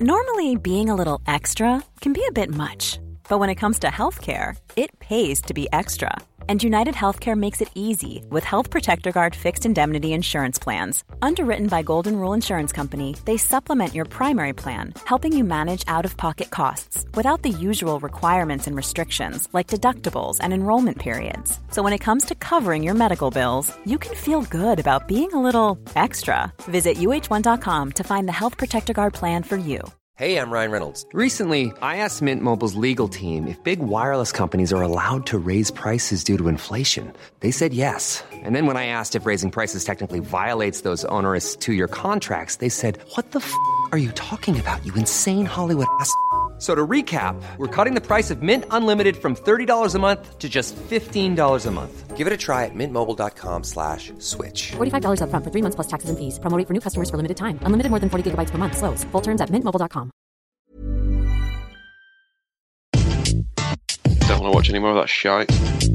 Normally, being a little extra can be a bit much, but when it comes to healthcare, it pays to be extra. And United Healthcare makes it easy with Health Protector Guard fixed indemnity insurance plans. Underwritten by Golden Rule Insurance Company, they supplement your primary plan, helping you manage out-of-pocket costs without the usual requirements and restrictions like deductibles and enrollment periods. So when it comes to covering your medical bills, you can feel good about being a little extra. Visit uh1.com to find the Health Protector Guard plan for you. Hey, I'm Ryan Reynolds. Recently, I asked Mint Mobile's legal team if big wireless companies are allowed to raise prices due to inflation. They said yes. And then when I asked if raising prices technically violates those onerous two-year contracts, they said, what the f*** are you talking about, you insane Hollywood ass f- So to recap, we're cutting the price of Mint Unlimited from $30 a month to just $15 a month. Give it a try at mintmobile.com/switch. $45 up front for 3 months plus taxes and fees. Promo rate for new customers for limited time. Unlimited more than 40 gigabytes per month. Slows full terms at mintmobile.com. Don't want to watch any more of that shite.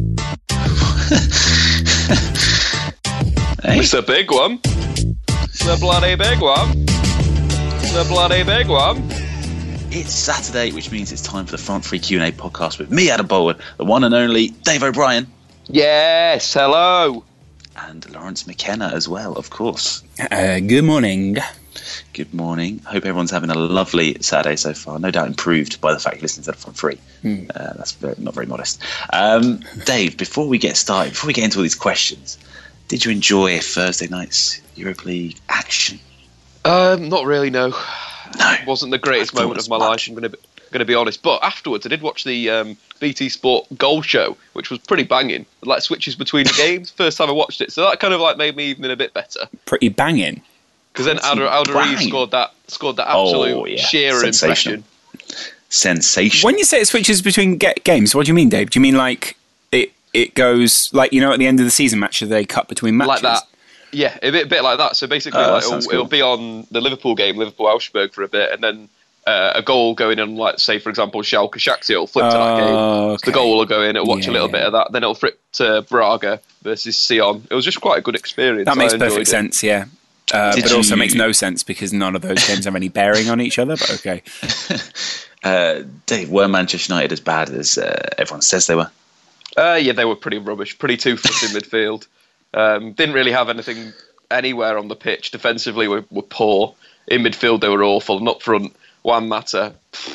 Hey. It's a big one. The bloody big one. The bloody big one. It's Saturday, which means it's time for the Front Three Q&A podcast with me, Adam Bolwood, the one and only Dave O'Brien. Yes, hello. And Lawrence McKenna as well, of course. Good morning. Good morning. Hope everyone's having a lovely Saturday so far. No doubt improved by the fact you're listening to the Front Three. That's not very modest. Dave, before we get started, before we get into all these questions, did you enjoy Thursday night's Europa League action? Not really, no. No. It wasn't the greatest moment of my life, I'm going to be honest. But afterwards, I did watch the BT Sport goal show, which was pretty banging. Like switches between the games. First time I watched it, so that kind of like made me even a bit better. Pretty banging. Because then Alderweireld scored that absolute Shearer impression. Sensation. When you say it switches between games, what do you mean, Dave? Do you mean like it goes like, you know, at the end of the season match, they cut between matches? Like that. Yeah, a bit like that. So basically, it'll be on the Liverpool game, Liverpool-Augsburg for a bit, and then a goal going in, like, say, for example, Schalke Shakhtar, it'll flip to that game. Okay. So the goal will go in, it'll watch a little bit of that, then it'll flip to Braga versus Sion. It was just quite a good experience. That makes perfect sense, yeah. But it also makes no sense because none of those games have any bearing on each other, but okay. Dave, were Manchester United as bad as everyone says they were? Yeah, they were pretty rubbish, pretty toothless in midfield. Didn't really have anything anywhere on the pitch. Defensively, were poor. In midfield, they were awful. And up front, Juan Mata,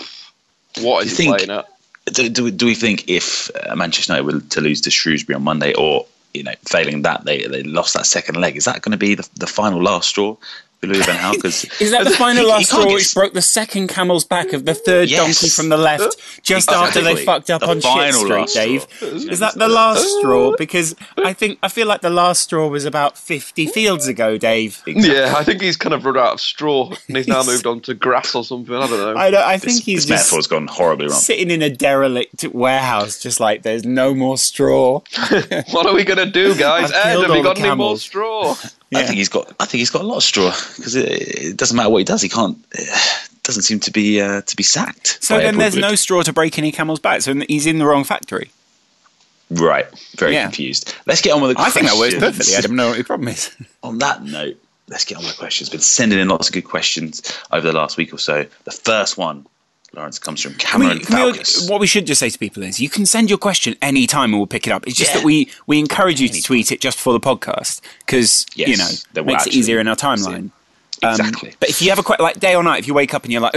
what is he playing at? Do we think if Manchester United were to lose to Shrewsbury on Monday, or failing that, they lost that second leg, is that going to be the final last straw for Louis van Gaal? Is that the final last straw which broke the second camel's back of the third donkey from the left just after they fucked up on Shit Street, Dave? Is that the last straw? Because I feel like the last straw was about 50 fields ago, Dave. Yeah, I think he's kind of run out of straw and he's now moved on to grass or something. I don't know. I think he's this metaphor's gone horribly wrong. Sitting in a derelict warehouse, just like there's no more straw. What are we going to do, guys? Ed, have you got any more straw? Yeah. I think he's got a lot of straw because it doesn't matter what he does. He can't. Doesn't seem to be sacked. So then there's no straw to break any camel's back. So he's in the wrong factory. Right. Very confused. Let's get on with the questions. I think that works perfectly. I don't know what your problem is. On that note, let's get on with the questions. Been sending in lots of good questions over the last week or so. The first one, Lawrence, comes from Cameron Falcus. What we should just say to people is you can send your question any time and we'll pick it up. It's just that we encourage you to tweet it just for the podcast because, it makes it easier in our timeline. Exactly. But if you have a question, like day or night, if you wake up and you're like,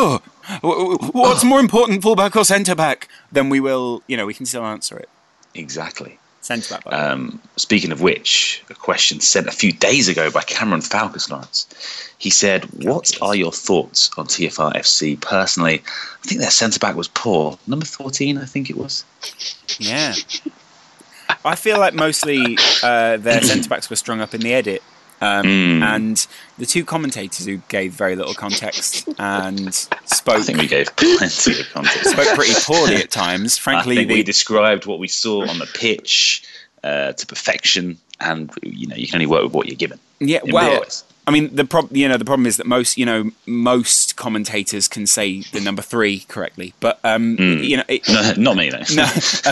what's more important, fullback or centre-back, then we will, we can still answer it. Exactly. Centre-back. Speaking of which, a question sent a few days ago by Cameron Falcus, Lawrence. He said, what are your thoughts on TFR FC? Personally, I think their centre-back was poor. Number 14, I think it was. Yeah. I feel like mostly their centre-backs were strung up in the edit. And the two commentators who gave very little context and spoke... I think we gave plenty of context. Spoke pretty poorly at times. Frankly, I think we described what we saw on the pitch to perfection, and you can only work with what you're given. Yeah, well, I mean, the problem is that most commentators can say the number 3 correctly, but not me though. No,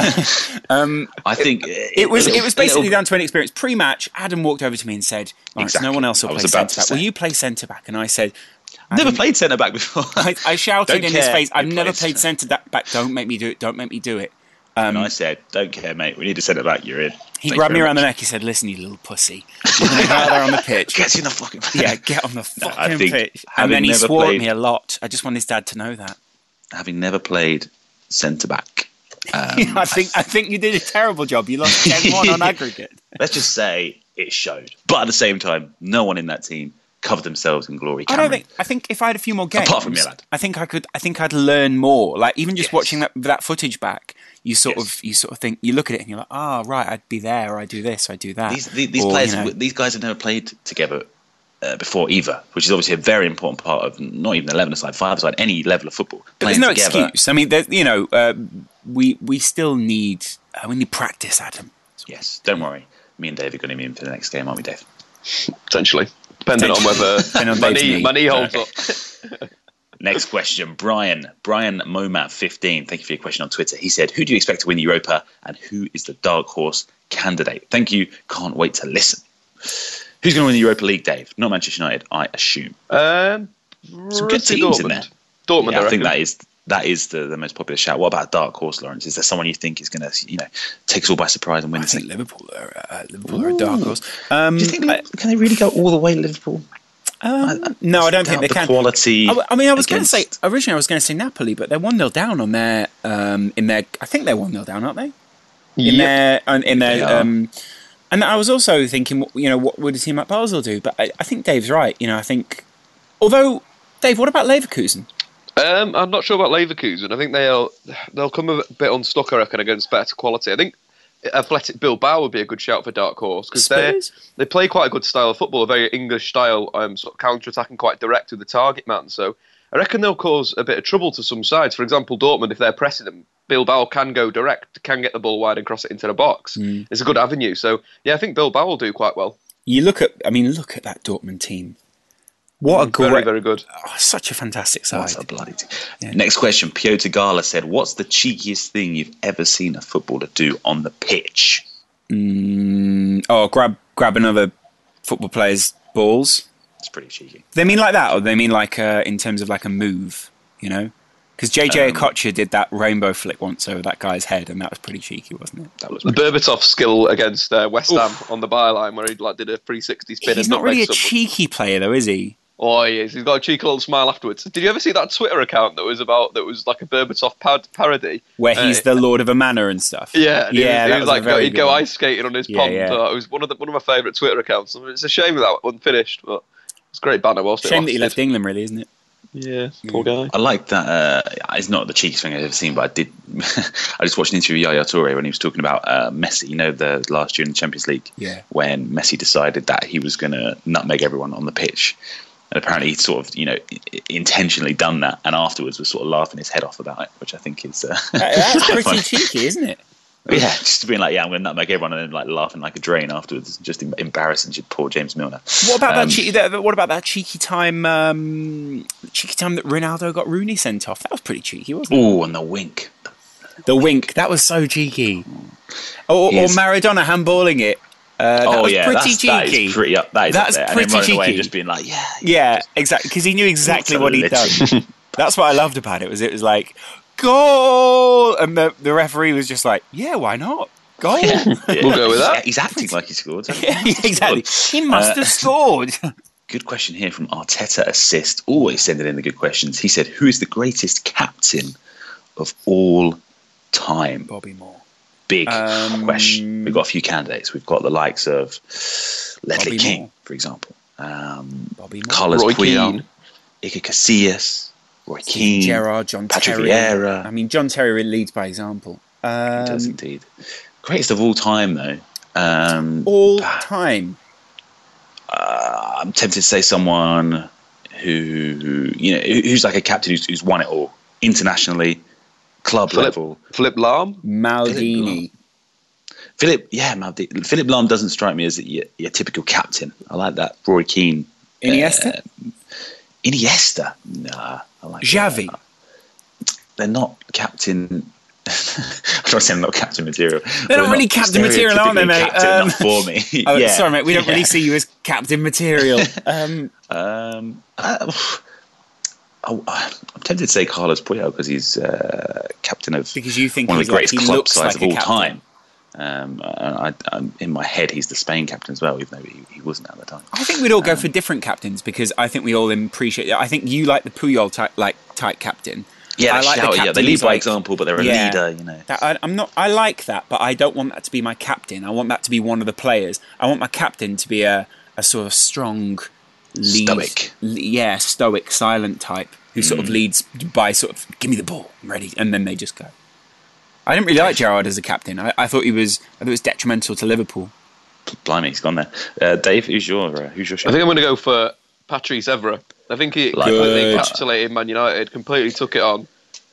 I think it was basically down to an experience. Pre-match, Adam walked over to me and said, "No one else will play centre back. Will you play centre back?" And I said, Never played centre back before. I shouted in his face, "I've never played centre back. Don't make me do it. Don't make me do it." And I said, "Don't care, mate. We need a centre back. You're in." He grabbed me around the neck. He said, "Listen, you little pussy. You're going to go out there on the pitch. Get in the fucking pitch." Yeah, get on the fucking pitch." And then he swore at me a lot. I just want his dad to know that. Having never played centre back, I think you did a terrible job. You lost 10-1 on aggregate. Let's just say it showed. But at the same time, no one in that team covered themselves in glory. I think if I had a few more games, apart from your lad, I think I'd learn more. Like even just watching that footage back, you sort of think, you look at it and you're like, right, I'd be there, or I do this, or I do that. These players, these guys have never played together before either, which is obviously a very important part of not even 11-a-side, 5-a-side, any level of football. But there's no excuse. I mean, we still need practice, Adam. Yes, don't worry. Me and Dave are going to be in for the next game, aren't we, Dave? Potentially. Depending on whether my knee holds up. Next question, Brian Momat 15. Thank you for your question on Twitter. He said, "Who do you expect to win the Europa, and who is the dark horse candidate?" Thank you. Can't wait to listen. Who's going to win the Europa League, Dave? Not Manchester United, I assume. Some good teams in there. Dortmund. Yeah, I think that is the most popular shout. What about dark horse, Lawrence? Is there someone you think is going to take us all by surprise and win this thing? Liverpool are a dark horse. Do you think can they really go all the way, Liverpool? No, I don't think they can. Quality. I mean, I was going to say originally, I was going to say Napoli, but they're 1-0 down on their in their. I think they're 1-0 down, aren't they? In their. And I was also thinking, what would a team like Basel do? But I think Dave's right. I think. Although, Dave, what about Leverkusen? I'm not sure about Leverkusen. I think they'll come a bit unstuck, I reckon, against better quality. I think Athletic Bilbao would be a good shout for dark horse because they play quite a good style of football, a very English style, sort of counter-attacking, quite direct with the target man. So I reckon they'll cause a bit of trouble to some sides. For example, Dortmund, if they're pressing them, Bilbao can go direct, can get the ball wide and cross it into the box. It's a good avenue. So yeah, I think Bilbao will do quite well. You look at that Dortmund team. What a great, very, very good. Such a fantastic side. That's a bloody team. Yeah. Next question. Piotr Gala said, "What's the cheekiest thing you've ever seen a footballer do on the pitch?" Grab another football player's balls. It's pretty cheeky. They mean like that, or they mean like in terms of like a move, Because JJ Okocha did that rainbow flick once over that guy's head, and that was pretty cheeky, wasn't it? That was the Berbatov skill against West Ham on the byline, where he did a 360 spin. He's not really a cheeky player, though, is he? Oh, he is. He's got a cheeky little smile afterwards. Did you ever see that Twitter account that was like a Berbatov parody? Where he's the Lord of a manor and stuff? Yeah. He was like, he'd go ice skating on his pond. Yeah. It was one of my favourite Twitter accounts. It's a shame that wasn't finished, but it's a great banner whilst it lasted. Shame that he left England, really, isn't it? Yeah, poor guy. I like that. It's not the cheekiest thing I've ever seen, but I did. I just watched an interview with Yaya Toure when he was talking about Messi. The last year in the Champions League, when Messi decided that he was going to nutmeg everyone on the pitch, and apparently he'd sort of, intentionally done that, and afterwards was sort of laughing his head off about it, which I think is that's pretty cheeky, isn't it? Yeah, just being like, I'm going to nutmeg everyone, and then like laughing like a drain afterwards, just embarrassing poor James Milner. What about that cheeky? What about that cheeky time? Cheeky time that Ronaldo got Rooney sent off. That was pretty cheeky, wasn't it? Oh, and the wink. The wink. That was so cheeky. Or Maradona handballing it. That was pretty cheeky. That is pretty up. That's up there. Pretty and then cheeky. Away and just being like, exactly, because he knew exactly what he'd done. That's what I loved about it. It was like, goal, and the referee was just like, yeah, why not? Goal. We'll go with that. He's acting like he scored. Exactly. He must have scored. Good question here from Arteta Assist. Always sending in the good questions. He said, "Who is the greatest captain of all time?" Bobby Moore. Big question. We've got a few candidates. We've got the likes of Ledley King, Moore, for example. Bobby Moore. Carlos Puyol, Iker Casillas, Roy Keane, Gerrard, John Patrick Terry. Vieira. I mean, John Terry really leads by example. He does indeed. Greatest of all time, though. All time. I'm tempted to say someone who's like a captain who's won it all internationally, club level. Philipp Lahm, Maldini. Maldini. Philipp Lahm doesn't strike me as your typical captain. I like that. Roy Keane. Iniesta. Nah, I like Xavi. They're not captain. I'm not saying they're not captain material. They're not really captain material, aren't they, mate? Enough for me. Sorry, mate. We don't really see you as captain material. Well, I'm tempted to say Carlos Puyol because he's captain of because you think one of the greatest club sides like of all time. In my head, he's the Spain captain as well, even though he wasn't at the time. I think we'd all go for different captains because I think we all appreciate it. I think you like the Puyol type captain. Yeah, I like they lead by example, but they're a leader, you know. I like that, but I don't want that to be my captain. I want that to be one of the players. I want my captain to be a sort of strong, stoic, silent type who sort of leads by sort of give me the ball, I'm ready, and then they just go. I didn't really like Gerrard as a captain. I thought it was detrimental to Liverpool. Blimey, he's gone there. Dave, who's your shot? I think I'm going to go for Patrice Evra. I think he completely encapsulated Man United, completely took it on,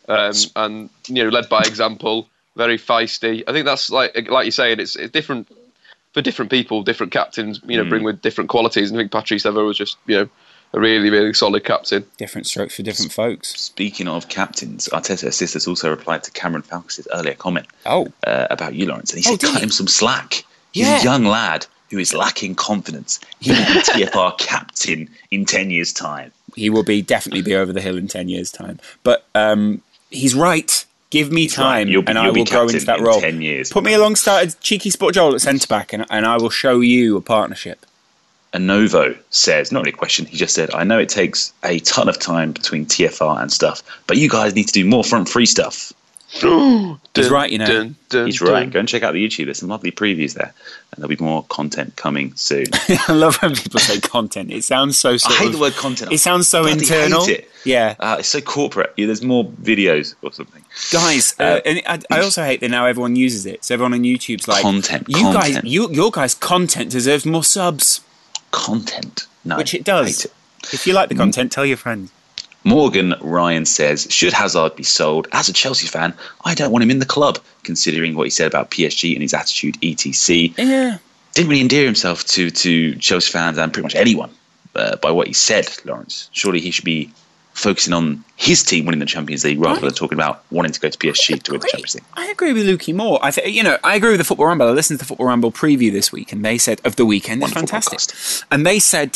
and led by example, very feisty. I think that's like you're saying, it's different for different people, different captains. Bring with different qualities. And I think Patrice Evra was just a really, really solid captain. Different strokes for different folks. Speaking of captains, Arteta Assistants also replied to Cameron Falcus' earlier comment about you, Lawrence, and he said cut him some slack. He's a young lad who is lacking confidence. He will be TFR captain in 10 years' time. He will definitely be over the hill in 10 years' time. But he's right. Give me time, and I will grow into that role. 10 years. Put me alongside Cheeky Sport Joel at centre-back, and I will show you a partnership. Anovo says, not really a question, he just said, I know it takes a ton of time between TFR and stuff, but you guys need to do more front free stuff. He's right, He's right. Go and check out the YouTube. There's some lovely previews there. And there'll be more content coming soon. I love when people say content. It sounds so I hate the word content. It sounds so internal. Hate it. Yeah. It's so corporate. There's more videos or something. Guys, and I also hate that now everyone uses it. So everyone on YouTube's like, content. Your guys' content deserves more subs. Content. No. Which it does. If you like the content, tell your friends. Morgan Ryan says, should Hazard be sold? As a Chelsea fan, I don't want him in the club, considering what he said about PSG and his attitude, etc. Yeah. Didn't really endear himself to Chelsea fans and pretty much anyone by what he said, Lawrence. Surely he should be focusing on his team winning the Champions League rather than talking about wanting to go to PSG to win the Champions League. I agree with Lukey Moore. I agree with the Football Ramble. I listened to the Football Ramble preview this week, and they said of the weekend, it's fantastic. Podcast. And they said,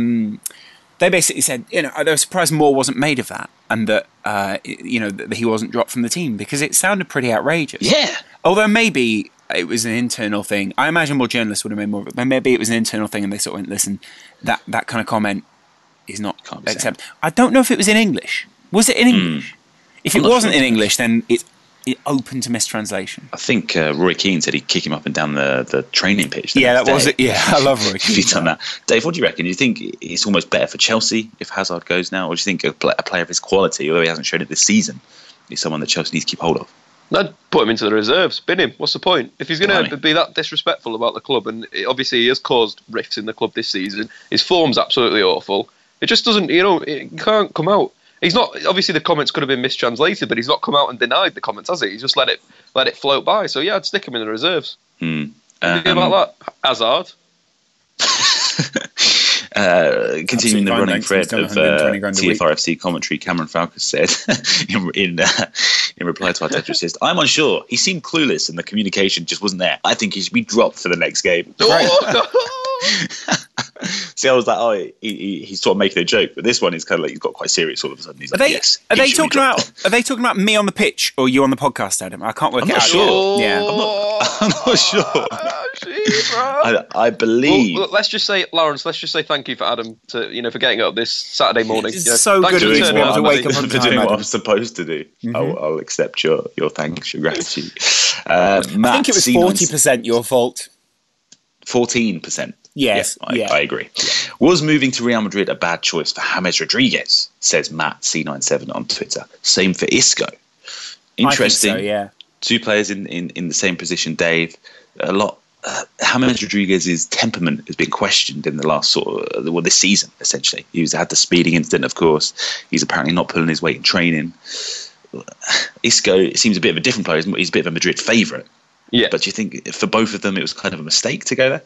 they basically said, they were surprised more wasn't made of that, and that that he wasn't dropped from the team because it sounded pretty outrageous. Yeah. Although maybe it was an internal thing. I imagine more journalists would have made more of it, but maybe it was an internal thing, and they sort of went, listen, that kind of comment is not accepted. I don't know if it was in English. Was it in English? If it wasn't in English, then it's open to mistranslation. I think Roy Keane said he'd kick him up and down the training pitch. Yeah, that was it. Yeah, I love Roy Keane. He's done that. Dave, what do you reckon? Do you think it's almost better for Chelsea if Hazard goes now, or do you think a player of his quality, although he hasn't shown it this season, is someone that Chelsea needs to keep hold of? I'd put him into the reserves, bin him. What's the point? If he's going to be that disrespectful about the club, and obviously he has caused rifts in the club this season, his form's absolutely awful. It just doesn't, it can't come out. He's not, obviously the comments could have been mistranslated, but he's not come out and denied the comments, has he? He's just let it float by. So yeah, I'd stick him in the reserves. What do you think about that? Hazard? Continuing the running thread of TFRFC commentary, Cameron Falcus said in reply to Arteta, says, I'm unsure. He seemed clueless and the communication just wasn't there. I think he should be dropped for the next game. See, I was like, he's sort of making a joke, but this one is kind of like he's got quite serious all of a sudden. He's Are they talking about me on the pitch or you on the podcast, Adam? I can't work it out. Sure. Yeah. I'm not sure. I believe. Well, let's just say, Lawrence, thank you for Adam for getting up this Saturday morning. It's so good of you to wake up on time, doing what Adam. I'm supposed to do. Mm-hmm. I'll accept your thanks, your gratitude. I think it was 40% your fault. 14%. Yes, I agree. Yeah. Was moving to Real Madrid a bad choice for James Rodriguez, says Matt C97 on Twitter. Same for Isco. Interesting. I think so, yeah. Two players in the same position, Dave. A lot. James Rodriguez's temperament has been questioned in the last this season, essentially. He's had the speeding incident, of course. He's apparently not pulling his weight in training. Isco seems a bit of a different player. He's a bit of a Madrid favourite. Yeah. But do you think for both of them it was kind of a mistake to go there?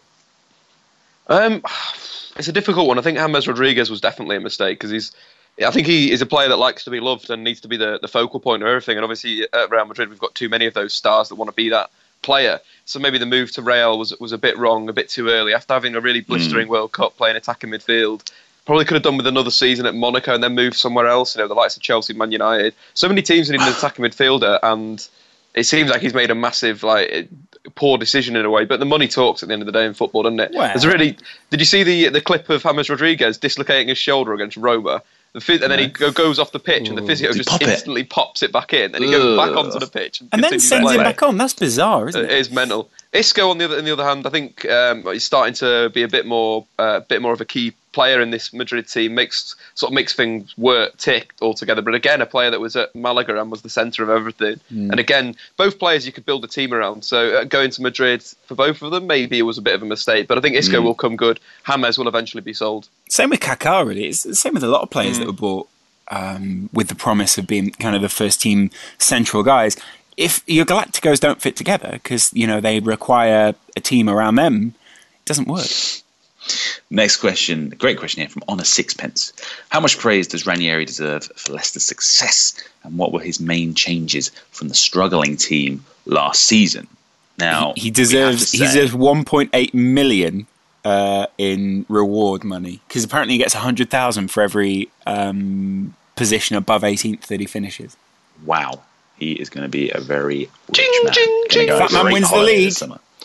It's a difficult one. I think James Rodriguez was definitely a mistake because I think he is a player that likes to be loved and needs to be the focal point of everything. And obviously at Real Madrid, we've got too many of those stars that want to be that player. So maybe the move to Real was a bit wrong, a bit too early. After having a really blistering World Cup, playing attacking midfield, Probably could have done with another season at Monaco and then moved somewhere else. The likes of Chelsea, Man United. So many teams need an attacking midfielder, and it seems like he's made a massive, poor decision in a way. But the money talks at the end of the day in football, doesn't it? Well, did you see the clip of James Rodriguez dislocating his shoulder against Roma? And then he goes off the pitch, and the physio just instantly pops it back in, and he goes back onto the pitch, and then sends him back on. That's bizarre, isn't it? It is mental. Isco, on the other hand, I think he's starting to be a bit more of a key player in this Madrid team. Makes things tick altogether. But again, a player that was at Malaga and was the centre of everything. And again, both players you could build a team around. So going to Madrid for both of them, maybe it was a bit of a mistake. But I think Isco will come good. James will eventually be sold. Same with Kaká, really. It's the same with a lot of players that were bought with the promise of being kind of the first team central guys. If your Galacticos don't fit together because, they require a team around them, it doesn't work. Next question, great question here from Honor Sixpence. How much praise does Ranieri deserve for Leicester's success, and what were his main changes from the struggling team last season? Now, he deserves 1.8 million in reward money, because apparently he gets 100,000 for every position above 18th that he finishes. Wow. He is going to be a very rich man. Fat man wins the league.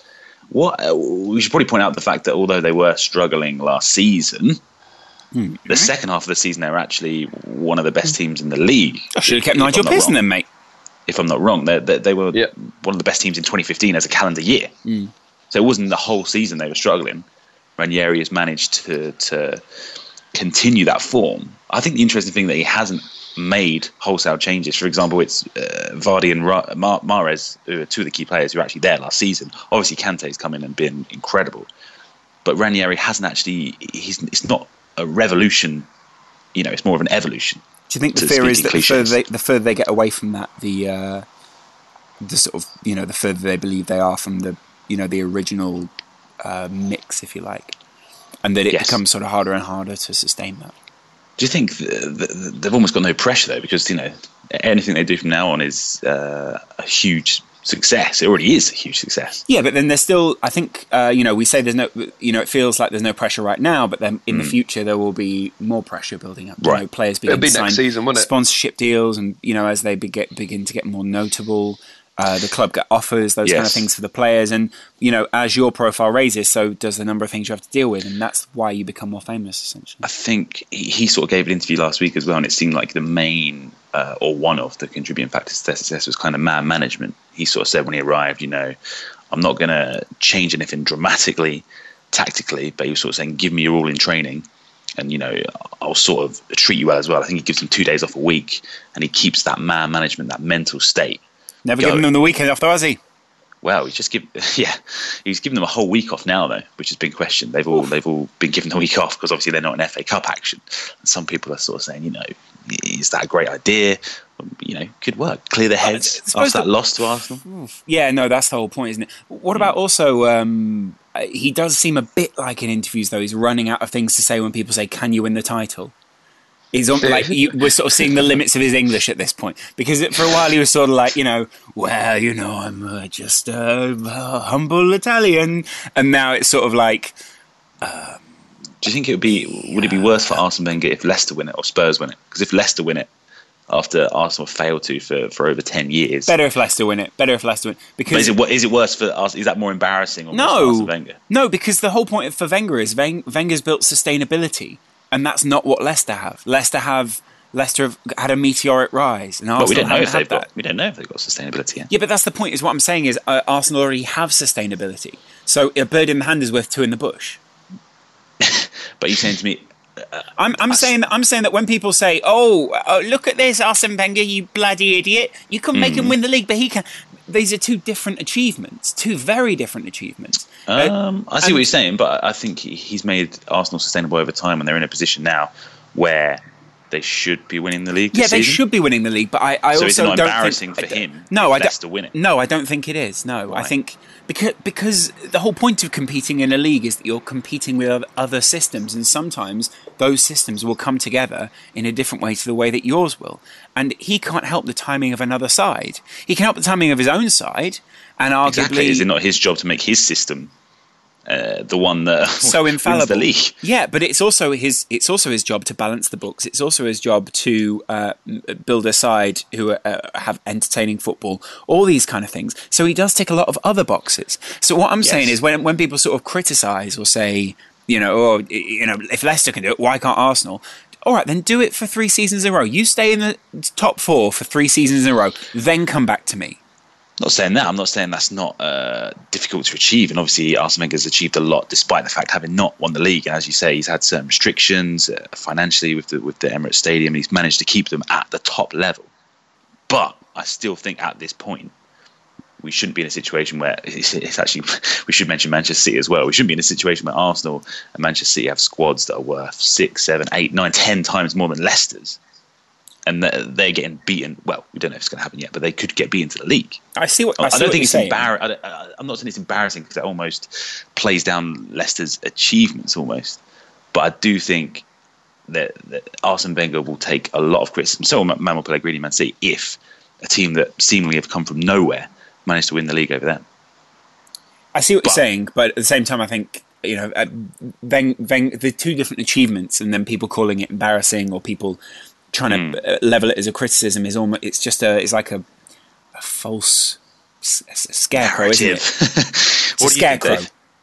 We should probably point out the fact that although they were struggling last season, the second half of the season they were actually one of the best teams in the league. I should have kept Nigel Pearson then, mate. If I'm not wrong, they were one of the best teams in 2015 as a calendar year. So it wasn't the whole season they were struggling. Ranieri has managed to continue that form. I think the interesting thing that he hasn't made wholesale changes. For example, it's Vardy and Mahrez, who are two of the key players who were actually there last season. Obviously, Kante's come in and been incredible. But Ranieri hasn't actually... It's not a revolution. It's more of an evolution. Do you think the fear is that the further they get away from that, the sort of, the further they believe they are from the, the original mix, if you like, and that it becomes sort of harder and harder to sustain that? Do you think they've almost got no pressure though? Because anything they do from now on is a huge success. It already is a huge success. Yeah, but then there's still. I think we say there's no. It feels like there's no pressure right now, but then in the future there will be more pressure building up. Right, players begin to sign next season, won't it? Sponsorship deals, and as they begin to get more notable. The club get offers, those kind of things for the players, and as your profile raises, so does the number of things you have to deal with, and that's why you become more famous, essentially. I think he sort of gave an interview last week as well, and it seemed like the main or one of the contributing factors to their success was kind of man management. He sort of said when he arrived, I'm not going to change anything dramatically, tactically, but he was sort of saying, give me your all in training, and I'll sort of treat you well as well. I think he gives them 2 days off a week, and he keeps that man management, that mental state. Never given them the weekend off, though, has he? Well, he's given them a whole week off now, though, which has been questioned. They've all been given the week off because obviously they're not in FA Cup action. And some people are sort of saying, is that a great idea? Could work. Clear their heads after that loss to Arsenal. Yeah, no, that's the whole point, isn't it? What about also? He does seem a bit like in interviews, though. He's running out of things to say when people say, "Can you win the title?" He's on, we're sort of seeing the limits of his English at this point, because for a while he was sort of like, I'm just a humble Italian, and now it's sort of like. Do you think would it be worse for Arsene Wenger if Leicester win it or Spurs win it? Because if Leicester win it after Arsenal failed to for over 10 years, better if Leicester win it. Because but is it worse for us? Is that more embarrassing? Or for Arsene Wenger? No, because the whole point for Wenger is Wenger's built sustainability. And that's not what Leicester have. Leicester have had a meteoric rise, and Arsenal but we don't know if they've we don't know if they've got sustainability yet. Yeah, but that's the point. Is what I'm saying is Arsenal already have sustainability. So a bird in the hand is worth two in the bush. But you're saying to me, I'm saying that when people say, "Oh, look at this, Arsene Wenger, you bloody idiot! You couldn't make him win the league, but he can." These are two different achievements, two very different achievements. I see what you're saying, but I think he's made Arsenal sustainable over time, and they're in a position now where they should be winning the league. They should be winning the league, but I so also is it not don't embarrassing think, for him. No, I don't. To win it. No, I don't think it is. No, Why? I think because the whole point of competing in a league is that you're competing with other systems, and sometimes those systems will come together in a different way to the way that yours will. And he can't help the timing of another side. He can help the timing of his own side, and arguably, exactly. Is it not his job to make his system the one that so infallible. Wins the league. Yeah, but it's also his job to balance the books. It's also his job to build a side who have entertaining football, all these kind of things. So he does tick a lot of other boxes. So what I'm saying is when people sort of criticise or say, if Leicester can do it, why can't Arsenal? All right, then do it for 3 seasons in a row. You stay in the top 4 for 3 seasons in a row, then come back to me. Not saying that. I'm not saying that's not difficult to achieve. And obviously, Arsene Wenger's achieved a lot despite the fact having not won the league. And as you say, he's had certain restrictions financially with the Emirates Stadium. He's managed to keep them at the top level. But I still think at this point, we shouldn't be in a situation where it's actually, we should mention Manchester City as well. We shouldn't be in a situation where Arsenal and Manchester City have squads that are worth 6, 7, 8, 9, 10 times more than Leicester's. And they're getting beaten. Well, we don't know if it's going to happen yet, but they could get beaten to the league. I don't think it's embarrassing. I'm not saying it's embarrassing because it almost plays down Leicester's achievements almost. But I do think that Arsene Wenger will take a lot of criticism. So will Manuel Pellegrini, Man City, if a team that seemingly have come from nowhere managed to win the league over them. I see what you're saying, but at the same time, I think the 2 different achievements, and then people calling it embarrassing or people trying to level it as a criticism is almost it's like a false scarecrow, isn't it? It's a scarecrow.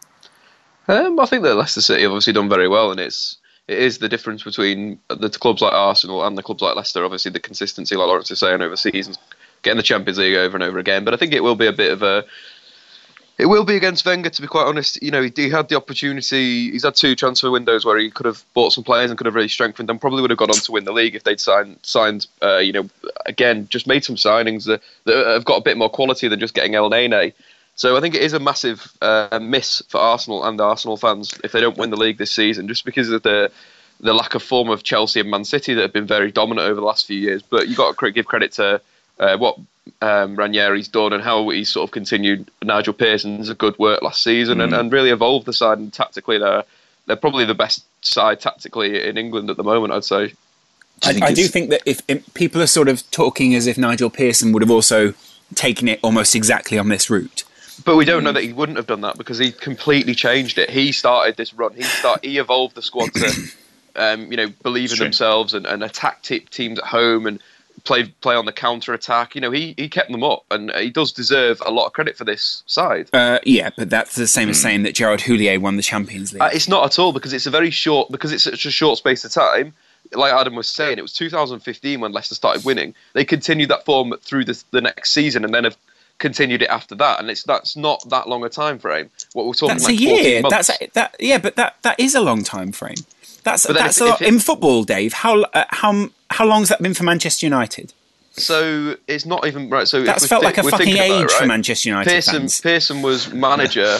I think that Leicester City have obviously done very well, and it is the difference between the clubs like Arsenal and the clubs like Leicester. Obviously, the consistency, like Lawrence is saying, over seasons, getting the Champions League over and over again. But I think it will be a bit of a. It will be against Wenger, to be quite honest. He had the opportunity. He's had 2 transfer windows where he could have bought some players and could have really strengthened them. Probably would have gone on to win the league if they'd signed. Again, just made some signings that have got a bit more quality than just getting El Nene. So I think it is a massive miss for Arsenal and Arsenal fans if they don't win the league this season, just because of the lack of form of Chelsea and Man City that have been very dominant over the last few years. But you've got to give credit to what Ranieri's done and how he's sort of continued Nigel Pearson's good work last season and really evolved the side. And tactically, they're probably the best side tactically in England at the moment, I'd say. I do think that if people are sort of talking as if Nigel Pearson would have also taken it almost exactly on this route. But we don't know that he wouldn't have done that because he completely changed it. He started this run. He evolved the squad to believe in themselves and attack teams at home and play on the counter attack. He kept them up, and he does deserve a lot of credit for this side. Yeah, but that's the same as saying that Gerard Houllier won the Champions League. It's not at all because it's such a short space of time. Like Adam was saying, it was 2015 when Leicester started winning. They continued that form through the next season, and then have continued it after that. And that's not that long a time frame. What we're talking that's like a year. 14 months. But that is a long time frame. That's a lot in football, Dave. How long's that been for Manchester United? So it's not even right. So that's felt like a fucking age for Manchester United fans. Pearson was manager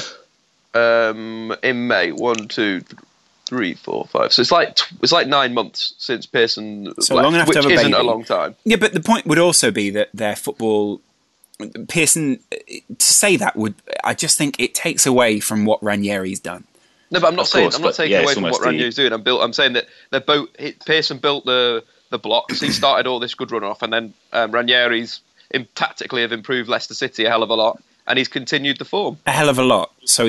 in May. 1, 2, 3, 4, 5. So it's like 9 months since Pearson left, long enough which to have a isn't baby. a long time. Yeah, but the point would also be that their football. Pearson, to say that I just think it takes away from what Ranieri's done. No, but I'm not taking away from what Ranieri's doing. I'm saying that Pearson built the blocks. He started all this good run off, and then Ranieri's tactically have improved Leicester City a hell of a lot, and he's continued the form a hell of a lot. So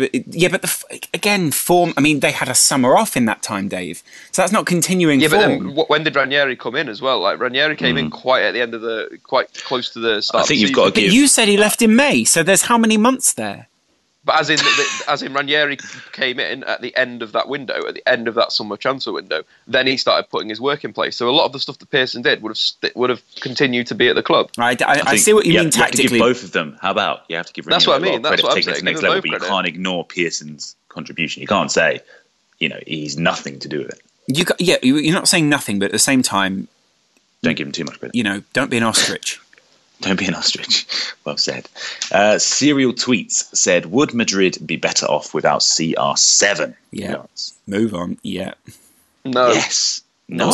again, form. I mean, they had a summer off in that time, Dave. So that's not continuing. Yeah, form. but then when did Ranieri come in as well? Like Ranieri came in quite at the end of quite close to the start. I think of the you've got to give. But you said he left in May, so there's how many months there? But as in Ranieri came in at the end of that window, at the end of that summer transfer window, then he started putting his work in place. So a lot of the stuff that Pearson did would have continued to be at the club. I see what you mean tactically. You have to give both of them. How about you have to give Ranieri that's what I mean. That's what I'm saying. To the next level, but you can't ignore Pearson's contribution. You can't say, he's nothing to do with it. You're not saying nothing, but at the same time, don't give him too much credit. Don't be an ostrich. Don't be an ostrich. Well said. Serial Tweets said, would Madrid be better off without CR7? Yeah. Move on. Yeah. No. Yes. No.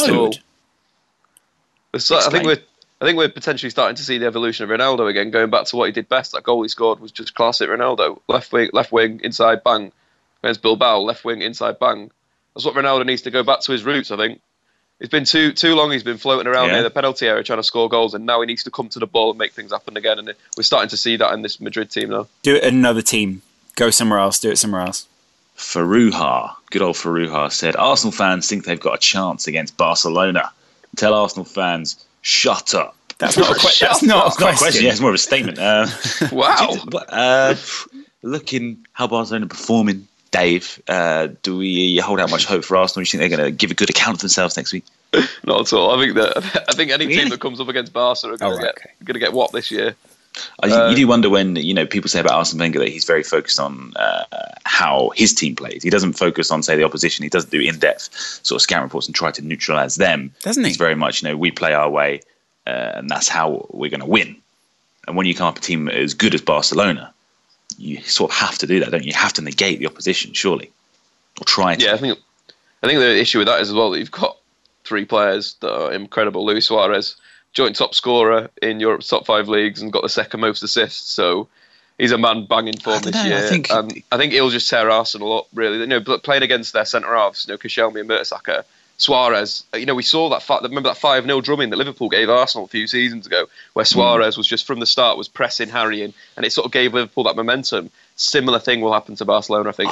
I think we're potentially starting to see the evolution of Ronaldo again, going back to what he did best. That goal he scored was just classic Ronaldo. Left wing, inside, bang. Against Bilbao, left wing, inside, bang. That's what Ronaldo needs to go back to his roots, I think. It's been too long he's been floating around near the penalty area trying to score goals, and now he needs to come to the ball and make things happen again. And we're starting to see that in this Madrid team now. Do it in another team. Go somewhere else. Do it somewhere else. Faruha, good old Faruha, said, Arsenal fans think they've got a chance against Barcelona. Tell Arsenal fans, shut up. That's not a question. That's not a question. Yeah, it's more of a statement. Wow. Looking how Barcelona are performing, Dave, do we hold out much hope for Arsenal? Do you think they're going to give a good account of themselves next week? Not at all. I think any team that comes up against Barca are going to get what this year. You do wonder when people say about Arsene Wenger that he's very focused on how his team plays. He doesn't focus on, say, the opposition. He doesn't do in-depth sort of scout reports and try to neutralise them. Doesn't he? It's very much, we play our way, and that's how we're going to win. And when you come up a team as good as Barcelona, you sort of have to do that, don't you? You have to negate the opposition, surely, or try to. Yeah, I think the issue with that is as well that you've got 3 players that are incredible. Luis Suarez, joint top scorer in Europe's top 5 leagues and got the second most assists. So he's a man banging form this year. I think he'll just tear Arsenal up, really. Playing against their centre halves, Koscielny and Mertesacker. Suarez, we saw that. Remember that 5-0 drumming that Liverpool gave Arsenal a few seasons ago, where Suarez was just from the start was pressing, harrying, and it sort of gave Liverpool that momentum. Similar thing will happen to Barcelona, I think.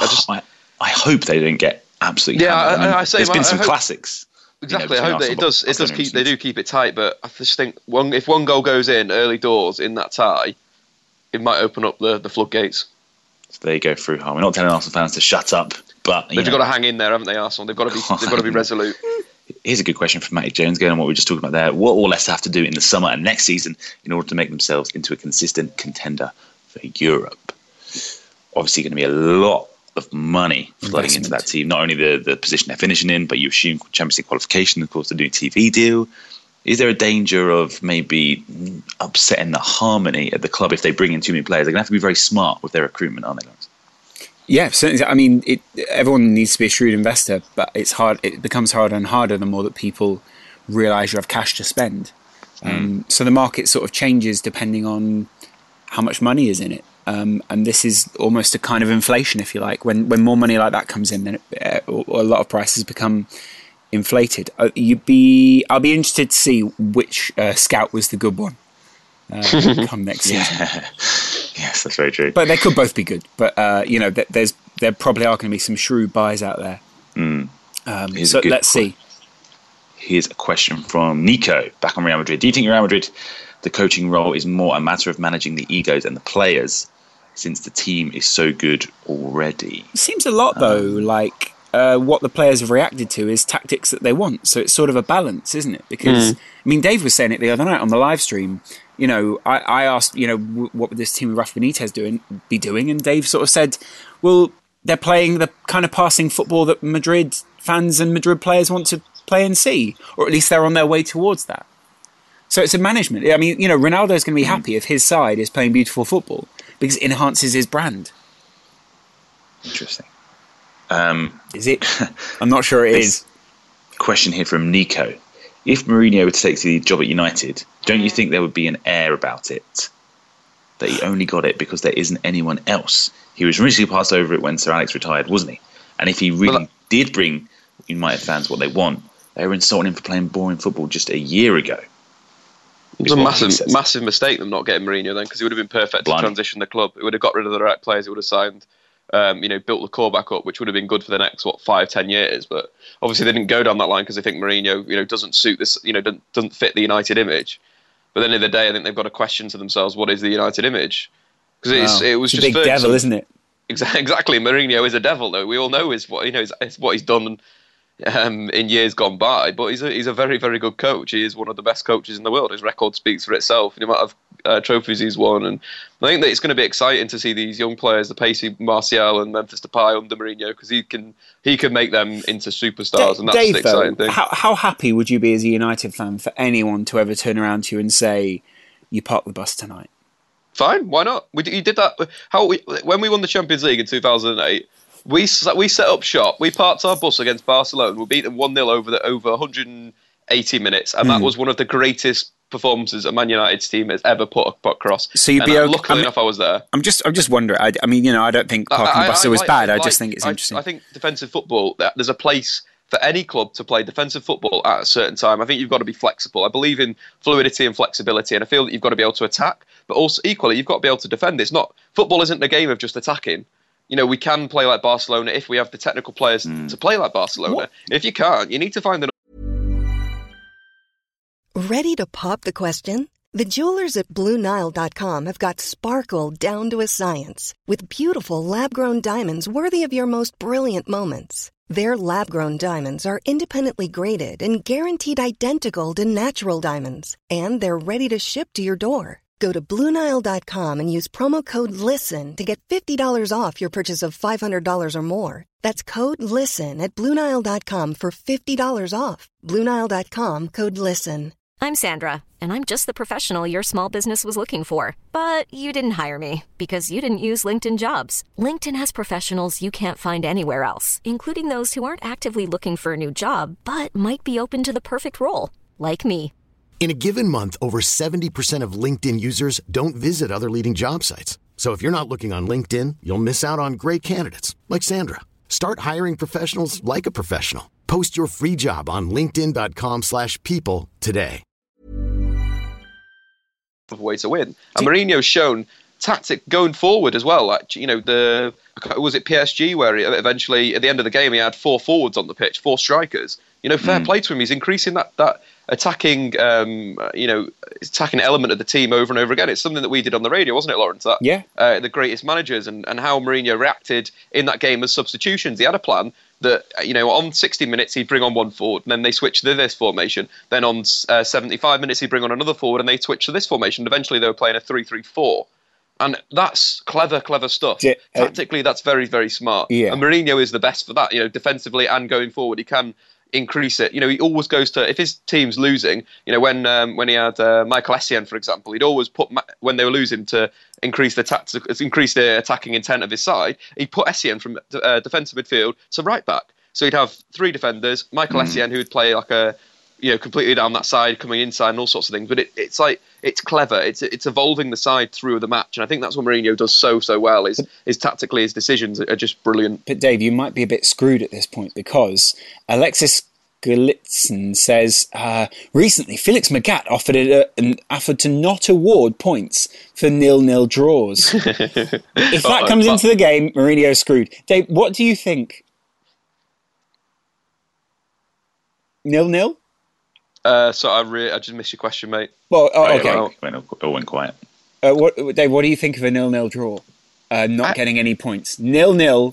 I hope they don't get absolutely. Yeah, there's been some classics. Exactly, I hope that it does. They do keep it tight, but I just think if one goal goes in early doors in that tie, it might open up the floodgates. So there you go, through harm. We're not telling Arsenal fans to shut up, but they've got to hang in there, haven't they, Arsenal? They've got to be resolute. Here's a good question from Matty Jones, going on what we were just talking about there. What will Leicester have to do in the summer and next season in order to make themselves into a consistent contender for Europe? Obviously, going to be a lot of money flooding into that team. Not only the position they're finishing in, but you assume Champions League qualification, of course, the new TV deal. Is there a danger of maybe upsetting the harmony at the club if they bring in too many players? They're going to have to be very smart with their recruitment, aren't they, guys? Yeah, certainly. I mean, everyone needs to be a shrewd investor, but it's hard. It becomes harder and harder the more that people realise you have cash to spend. So the market sort of changes depending on how much money is in it. And this is almost a kind of inflation, if you like. When more money like that comes in, then a lot of prices become inflated. I'll be interested to see which scout was the good one come next season. Yes, that's very true. But they could both be good. But there probably are going to be some shrewd buys out there. So let's see. Here's a question from Nico back on Real Madrid. Do you think Real Madrid, the coaching role is more a matter of managing the egos and the players, since the team is so good already? It seems a lot though like what the players have reacted to is tactics that they want. So it's sort of a balance, isn't it? Because I mean, Dave was saying it the other night on the live stream. I asked, what would this team with Rafa Benitez be doing? And Dave sort of said, well, they're playing the kind of passing football that Madrid fans and Madrid players want to play and see, or at least they're on their way towards that. So it's a management. I mean, Ronaldo's going to be happy if his side is playing beautiful football because it enhances his brand. Interesting. Is it? I'm not sure it is. Question here from Nico. If Mourinho were to take the job at United, don't you think there would be an air about it? That he only got it because there isn't anyone else? He was recently passed over it when Sir Alex retired, wasn't he? And if he really did bring United fans what they want, they were insulting him for playing boring football just a year ago. It was a massive mistake them not getting Mourinho then, because he would have been perfect to transition the club. It would have got rid of the right players. It would have signed, built the core back up, which would have been good for the next 5-10 years. But obviously they didn't go down that line because they think Mourinho, doesn't suit this, doesn't fit the United image. But then in the day, I think they've got a question to themselves: what is the United image? Because it was it's just a big devil, isn't it? Exactly. Mourinho is a devil, though. We all know it's what he's done in years gone by. But he's a very, very good coach. He is one of the best coaches in the world. His record speaks for itself. The amount of trophies he's won, and I think that it's going to be exciting to see these young players, the pacey Martial and Memphis Depay under Mourinho, because he can make them into superstars, and that's the exciting thing. How happy would you be as a United fan for anyone to ever turn around to you and say, "You park the bus tonight"? Fine, why not? He did that. When we won the Champions League in 2008, we set up shop. We parked our bus against Barcelona. We beat them 1-0 over 180 minutes, and that was one of the greatest performances a Man United's team has ever put across. So you'd be okay. Luckily enough, I was there. I'm just wondering. I mean, I don't think parking the bus was bad. I just think it's interesting. I think defensive football. There's a place for any club to play defensive football at a certain time. I think you've got to be flexible. I believe in fluidity and flexibility, and I feel that you've got to be able to attack, but also equally you've got to be able to defend. Football isn't a game of just attacking. we can play like Barcelona if we have the technical players to play like Barcelona. What? If you can't, you need to find Ready to pop the question? The jewelers at BlueNile.com have got sparkle down to a science with beautiful lab-grown diamonds worthy of your most brilliant moments. Their lab-grown diamonds are independently graded and guaranteed identical to natural diamonds, and they're ready to ship to your door. Go to BlueNile.com and use promo code LISTEN to get $50 off your purchase of $500 or more. That's code LISTEN at BlueNile.com for $50 off. BlueNile.com, code LISTEN. I'm Sandra, and I'm just the professional your small business was looking for. But you didn't hire me because you didn't use LinkedIn Jobs. LinkedIn has professionals you can't find anywhere else, including those who aren't actively looking for a new job, but might be open to the perfect role, like me. In a given month, over 70% of LinkedIn users don't visit other leading job sites. So if you're not looking on LinkedIn, you'll miss out on great candidates like Sandra. Start hiring professionals like a professional. Post your free job on linkedin.com/people today. Way to win. And Mourinho's shown tactic going forward as well. Like, was it PSG where eventually at the end of the game he had 4 forwards on the pitch, 4 strikers. Fair play to him. He's increasing that attacking attacking element of the team over and over again. It's something that we did on the radio, wasn't it, Lawrence? The greatest managers and how Mourinho reacted in that game as substitutions. He had a plan that, on 60 minutes he'd bring on 1 forward and then they switched to this formation. Then on 75 minutes he'd bring on another forward and they switched to this formation. And eventually they were playing a 3-3-4. And that's clever stuff. Tactically, that's very, very smart. Yeah. And Mourinho is the best for that. Defensively and going forward, he can increase it. He always goes to, if his team's losing, when he had Michael Essien, for example, he'd always put, when they were losing, to increase the attacking intent of his side, he'd put Essien from defensive midfield to right back. So he'd have 3 defenders, Michael Essien, who would play like a, completely down that side, coming inside and all sorts of things. But it's clever. It's evolving the side through the match. And I think that's what Mourinho does so well, is tactically his decisions are just brilliant. But Dave, you might be a bit screwed at this point because Alexis Galitzin says, recently Felix Magath offered to not award points for 0-0 draws. If that comes into the game, Mourinho's screwed. Dave, what do you think? 0-0? So I just missed your question, mate. Well, okay. It went quiet. Dave, what do you think of a 0-0 draw? Not getting any points. 0-0.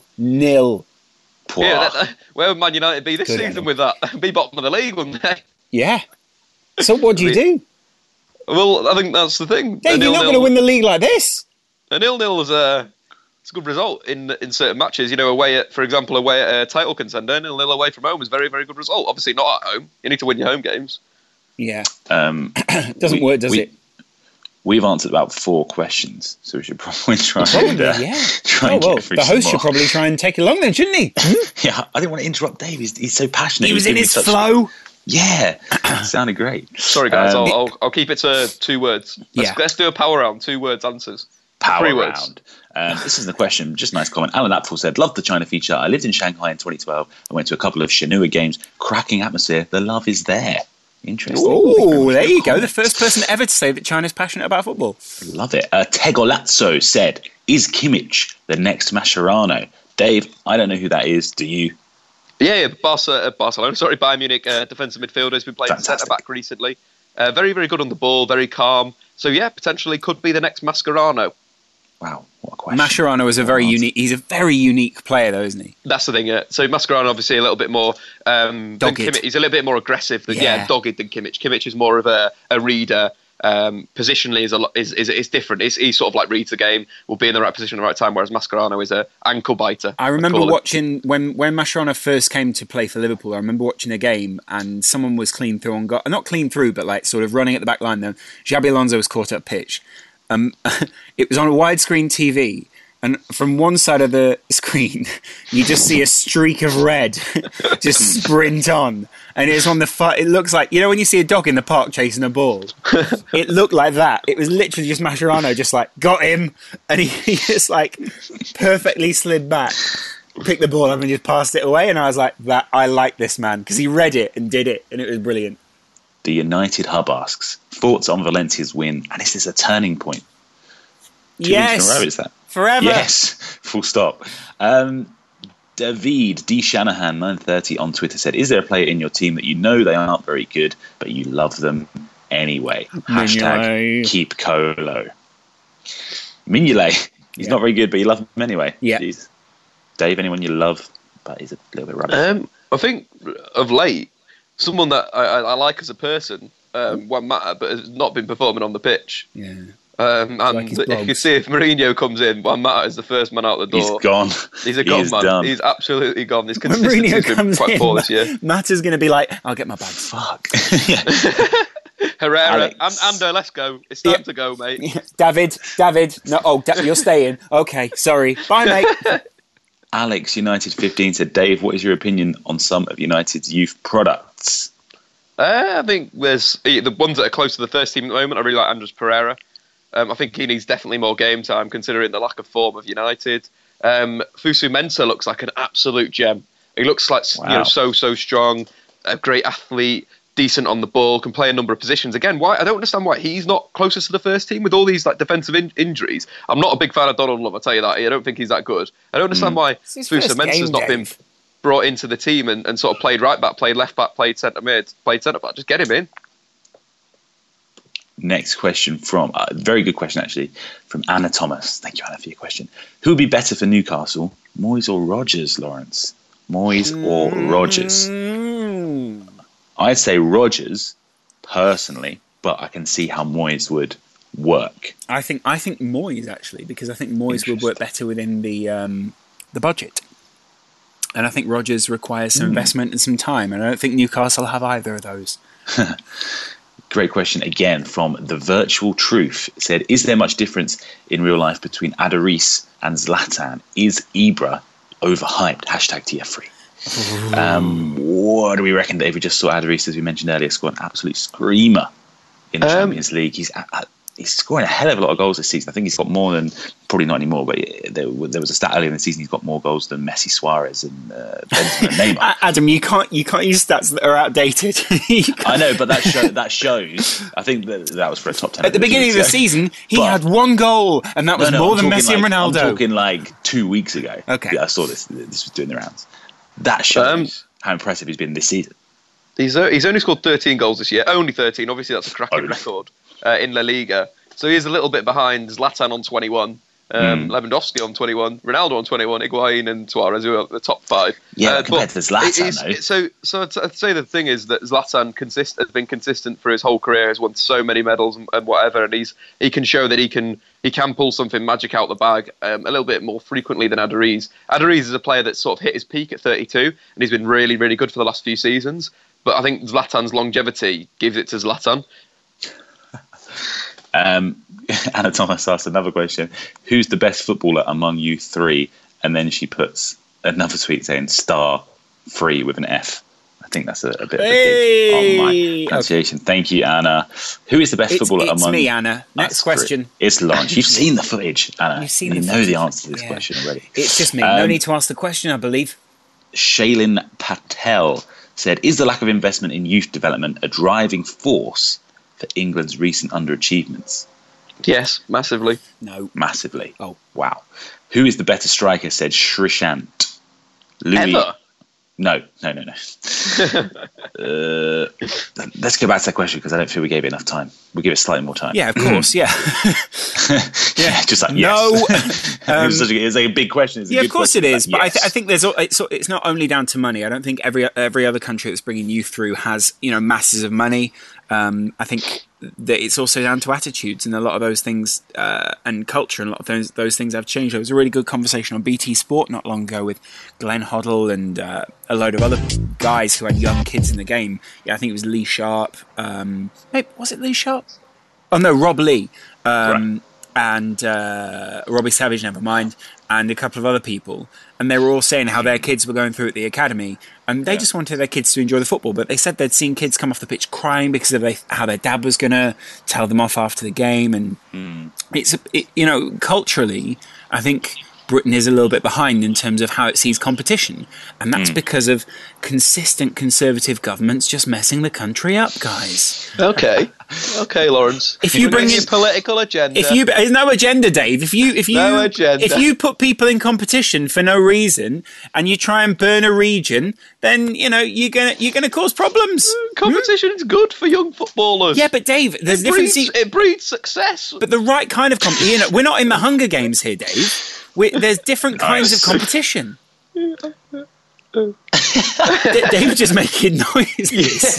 Yeah, where would Man United be this season with that? Be bottom of the league, wouldn't they? Yeah. So what do you do? Well, I think that's the thing. Dave, you're not going to win the league like this. A 0-0 is it's a good result in certain matches. Away at a title contender, 0-0 away from home is a very, very good result. Obviously not at home. You need to win your home games. Yeah. Doesn't work, does it? We've answered about 4 questions, so we should probably try and get through the host should probably try and take it along then, shouldn't he? Yeah, I didn't want to interrupt Dave. He's so passionate. He was in his flow. Yeah, it sounded great. Sorry, guys. I'll keep it to 2 words. Let's do a power round. 2 words answers. Power round. This is the question. Just a nice comment. Alan Apfel said, "Loved the China feature. I lived in Shanghai in 2012. I went to a couple of Shenhua games. Cracking atmosphere. The love is there." Interesting. Oh, there you go. The first person ever to say that China's passionate about football. Love it. Tegolazzo said, "Is Kimmich the next Mascherano?" Dave, I don't know who that is. Do you? Yeah, Barcelona. Sorry, Bayern Munich defensive midfielder has been playing centre back recently. Very, very good on the ball. Very calm. So yeah, potentially could be the next Mascherano. Wow, what a question. Mascherano is he's a very unique player though, isn't he? That's the thing, yeah. So Mascherano obviously a little bit more dogged. Than Kimmich. He's a little bit more aggressive than dogged than Kimmich. Kimmich is more of a reader. Positionally is different. He sort of like reads the game, will be in the right position at the right time, whereas Mascherano is a ankle biter. I remember watching when Mascherano first came to play for Liverpool. I remember watching a game and someone was clean through not clean through, but like sort of running at the back line. Then Xabi Alonso was caught up pitch. It was on a widescreen TV, and from one side of the screen, you just see a streak of red just sprint on, and it's on it looks like, when you see a dog in the park chasing a ball, it looked like that. It was literally just Mascherano, just like got him, and he just like perfectly slid back, picked the ball up, and just passed it away. And I was like, I like this man because he read it and did it, and it was brilliant. The United Hub asks, thoughts on Valencia's win, and is this a turning point? 2 weeks in a row, is that? Forever. Yes, full stop. David D. Shanahan 930 on Twitter said, "Is there a player in your team that you know they aren't very good, but you love them anyway?" Hashtag keep Colo. Mignolet. He's not very good, but you love him anyway. Yeah. Jeez. Dave, anyone you love, but he's a little bit rubbish? I think of late, someone that I like as a person, Juan Mata, but has not been performing on the pitch. Yeah. And you can see if Mourinho comes in, Juan Mata is the first man out the door. He's gone. He's a gone man. Done. He's absolutely gone. His consistency has been quite poor this year. Mata's going to be like, I'll get my bag. Fuck. Herrera, Ander, let's go. It's time to go, mate. David. No, you're staying. Okay, sorry. Bye, mate. Alex, United 15, said, "Dave, what is your opinion on some of United's youth products?" I think there's the ones that are close to the first team at the moment. I really like Andres Pereira. I think he needs definitely more game time, considering the lack of form of United. Fusu Mensah looks like an absolute gem. He looks like so strong, a great athlete, decent on the ball, can play a number of positions. Again, why I don't understand why he's not closest to the first team with all these like defensive injuries. I'm not a big fan of Donald Love, I'll tell you that. I don't think he's that good. I don't understand why Fusu Mensah's not been brought into the team and sort of played right back, played left back, played centre mid, played centre back. Just get him in. Next question from, very good question actually, from Anna Thomas. Thank you, Anna, for your question. Who would be better for Newcastle, Moyes or Rodgers, Lawrence? Moyes or Rodgers? I'd say Rodgers, personally, but I can see how Moyes would work. I think Moyes, actually, because I think Moyes would work better within the budget. And I think Rodgers requires some investment and some time, and I don't think Newcastle have either of those. Great question again from The Virtual Truth. It said, "Is there much difference in real life between Aduriz and Zlatan? Is Ibra overhyped?" Hashtag TF3. What do we reckon, Dave? We just saw Aduriz, as we mentioned earlier, score an absolute screamer in the Champions League. He's scoring a hell of a lot of goals this season. I think he's got more than, probably not anymore, but there was a stat earlier in the season, he's got more goals than Messi, Suarez and Benzema and Neymar. Adam, you can't use stats that are outdated. I know, but that shows. I think that was for a top 10. At the beginning of the season, he had one goal, and that was more than Messi and Ronaldo. I'm talking like 2 weeks ago. Okay. Yeah, I saw this. This was doing the rounds. That shows how impressive he's been this season. He's only scored 13 goals this year. Only 13. Obviously, that's a cracking record in La Liga. So he's a little bit behind Zlatan on 21, Lewandowski on 21, Ronaldo on 21, Higuain and Suarez, who are the top five. Yeah, compared to Zlatan, though. So I'd say the thing is that Zlatan has been consistent for his whole career, has won so many medals and whatever, and he can show that he can pull something magic out the bag a little bit more frequently than Aduriz. Aduriz is a player that's sort of hit his peak at 32, and he's been really, really good for the last few seasons. But I think Zlatan's longevity gives it to Zlatan. Anna Thomas asked another question. Who's the best footballer among you three? And then she puts another tweet saying star free with an F. I think that's a bit of a dig on my pronunciation. Okay. Thank you, Anna. Who is the best footballer among you? It's me, Anna. Next question. It's Lawrence. You've seen the footage, Anna. You know the answer to this question already. It's just me. No need to ask the question, I believe. Shailin Patel said, "Is the lack of investment in youth development a driving force for England's recent underachievements?" Yes, massively. No. Massively. Oh. Wow. Who is the better striker, said Shrishant. Louis. Ever? No. Let's go back to that question because I don't feel we gave it enough time. We'll give it slightly more time. Yeah, of course, yeah. Yeah, just like, no. Yes. It's like a big question. It's of course question. It is. But yes. I think it's not only down to money. I don't think every other country that's bringing youth through has, masses of money. I think that it's also down to attitudes, and a lot of those things and culture, and a lot of those things have changed. There was a really good conversation on BT Sport not long ago with Glenn Hoddle and a load of other guys who had young kids in the game. Yeah, I think it was Lee Sharp. Was it Lee Sharp? Oh no, Rob Lee. Right. And Robbie Savage, never mind, and a couple of other people. And they were all saying how their kids were going through at the academy, and they just wanted their kids to enjoy the football. But they said they'd seen kids come off the pitch crying because of how their dad was going to tell them off after the game. And it's culturally, I think Britain is a little bit behind in terms of how it sees competition. And that's because of consistent Conservative governments just messing the country up, guys. Okay, Lawrence. If you bring in your political agenda, there's no agenda, Dave. If you put people in competition for no reason and you try and burn a region, then you're gonna cause problems. Competition is good for young footballers. Yeah, but Dave, there's it breeds success. But the right kind of competition. We're not in the Hunger Games here, Dave. There's different kinds of competition. Dave's just making noises.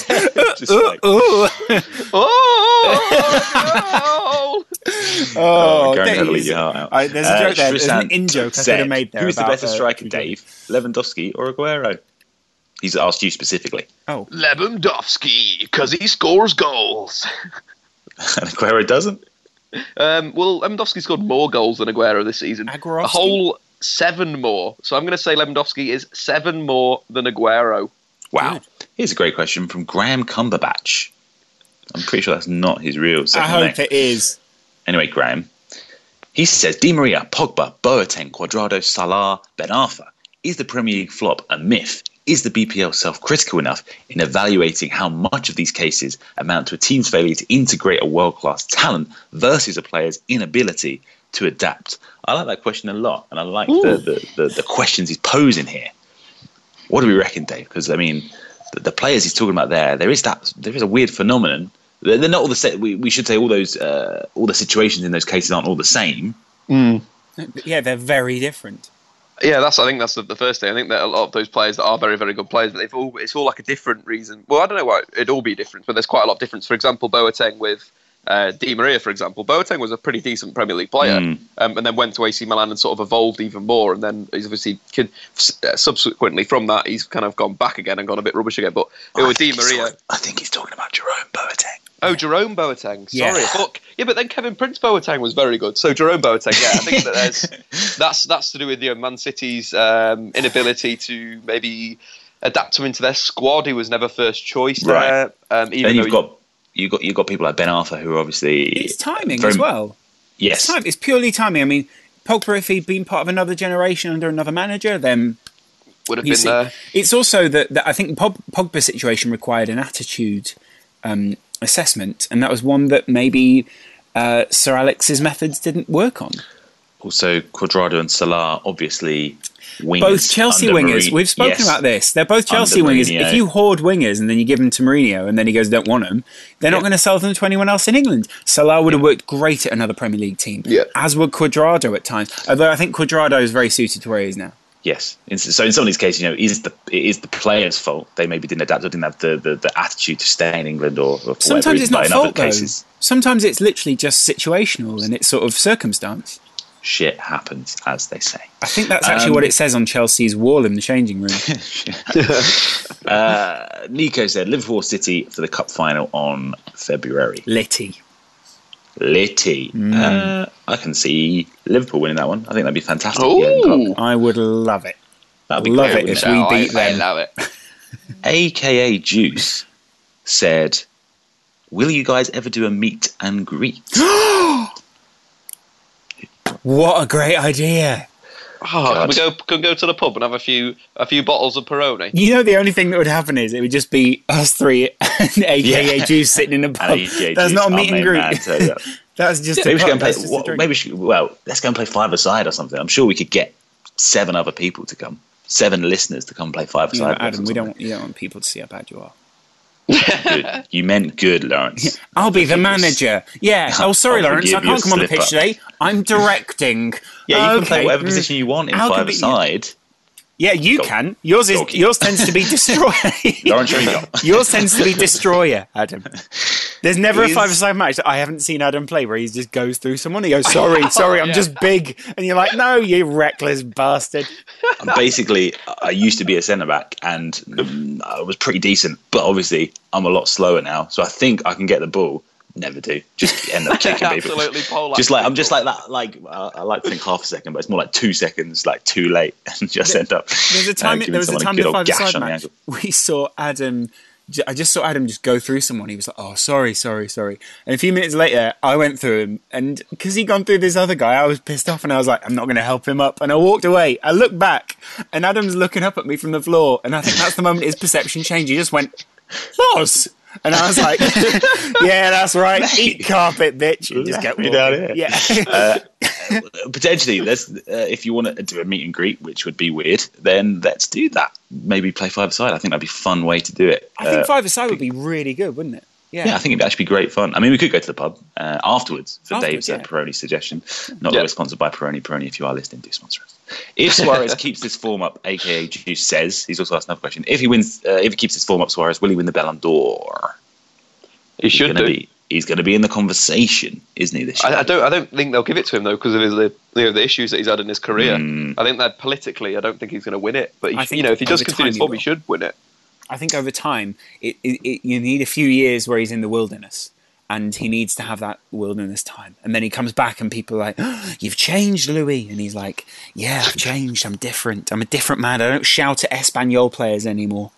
There's a joke there. There's an in-joke I could have made there. Who's the better striker, Dave? Lewandowski or Aguero? He's asked you specifically. Oh, Lewandowski, because he scores goals. And Aguero doesn't? Well, Lewandowski scored more goals than Aguero this season. Aguero? A whole 7 more. So I'm going to say Lewandowski is 7 more than Aguero. Wow. Good. Here's a great question from Graham Cumberbatch. I'm pretty sure that's not his real second name. I hope it is. Anyway, Graham. He says, Di Maria, Pogba, Boateng, Cuadrado, Salah, Ben Arfa. Is the Premier League flop a myth? Is the BPL self-critical enough in evaluating how much of these cases amount to a team's failure to integrate a world-class talent versus a player's inability to adapt? I like that question a lot, and I like the questions he's posing here. What do we reckon, Dave? Because, I mean, the players he's talking about there is a weird phenomenon. They're not all the same. We should say all the situations in those cases aren't all the same. Yeah, they're very different. Yeah, I think that's the first thing. I think that a lot of those players that are very, very good players, but it's all like a different reason. Well, I don't know why it'd all be different, but there's quite a lot of difference. For example, Boateng with Di Maria, for example. Boateng was a pretty decent Premier League player, and then went to AC Milan and sort of evolved even more. And then he's obviously subsequently from that, he's kind of gone back again and gone a bit rubbish again. But with Di Maria, I think he's talking about Jerome Boateng. Oh, Jerome Boateng. Sorry, but then Kevin Prince Boateng was very good. So Jerome Boateng, I think that that's to do with Man City's inability to maybe adapt him into their squad. He was never first choice there. Then you've got people like Ben Arfa who are obviously it's timing as well. Yes, it's purely timing. I mean, Pogba, if he'd been part of another generation under another manager, then would have been there. It's also that I think Pogba's situation required an attitude assessment, and that was one that maybe Sir Alex's methods didn't work on. Also, Cuadrado and Salah, obviously wingers. Both Chelsea wingers. We've spoken about this. They're both Chelsea wingers. If you hoard wingers and then you give them to Mourinho and then he goes, don't want them, they're not going to sell them to anyone else in England. Salah would have worked great at another Premier League team, as would Cuadrado at times. Although I think Cuadrado is very suited to where he is now. Yes. So in some of these cases, it is the players' fault. They maybe didn't adapt or didn't have the attitude to stay in England or sometimes it's not fault, though. Sometimes it's literally just situational and it's sort of circumstance. Shit happens, as they say. I think that's actually what it says on Chelsea's wall in the changing room. Nico said Liverpool City for the cup final on February. Litty. I can see Liverpool winning that one. I think that'd be fantastic. I would love it. That'd be love great, it if we beat them. I love it. AKA Juice said, will you guys ever do a meet and greet? What a great idea. Can we go to the pub and have a few bottles of Peroni? You know, the only thing that would happen is it would just be us three and AKA Juice sitting in a pub. That's not a meet and greet. That's just maybe let's go and play five-a-side or something. I'm sure we could get 7 other people to come, 7 listeners to come play five-a-side. Adam, you don't want people to see how bad you are. Good. You meant good, Lawrence. I'll be the manager. Yeah. Oh, sorry, Lawrence. I can't come on the pitch today. I'm directing. Yeah, you can play whatever position you want in five-a-side. Yeah, you can. Yours tends to be destroyer. Yours tends to be destroyer, Adam. There's never a five-a-side match that I haven't seen Adam play where he just goes through someone. He goes, sorry, I'm just big. And you're like, no, you reckless bastard. Basically, I used to be a centre-back and I was pretty decent. But obviously, I'm a lot slower now. So I think I can get the ball. Never do. Just end up kicking people. Absolutely polar. I'm just like that. Like I like to think half a second, but it's more like 2 seconds, like too late, and just end up. There was a time in the five-a-side match we saw Adam I just saw Adam just go through someone. He was like, "Oh, sorry." And a few minutes later, I went through him, and because he'd gone through this other guy, I was pissed off, and I was like, "I'm not going to help him up." And I walked away. I looked back, and Adam's looking up at me from the floor, and I think that's the moment his perception changed. He just went, "Loz." And I was like, "Yeah, that's right. Eat carpet, bitch." And just get me down here. Yeah. Potentially, if you want to do a meet and greet, which would be weird, then let's do that. Maybe play five-a-side. I think that'd be a fun way to do it. I think five-a-side would be really good, wouldn't it? Yeah, I think it'd actually be great fun. I mean, we could go to the pub afterwards for Dave's Peroni suggestion. Not always sponsored by Peroni. Peroni, if you are listening, do sponsor us. If Suarez keeps this form up, aka Juice says, he's also asked another question. If he wins, if he keeps this form up, Suarez, will he win the Ballon d'Or? He should do. He's going to be in the conversation, isn't he? This year? I don't think they'll give it to him though because of the issues that he's had in his career. I think that politically, I don't think he's going to win it. But if he does continue his form, he should win it. I think over time, you need a few years where he's in the wilderness, and he needs to have that wilderness time. And then he comes back, and people are like, "Oh, you've changed, Louis." And he's like, "Yeah, I've changed. I'm different. I'm a different man. I don't shout at Espanyol players anymore."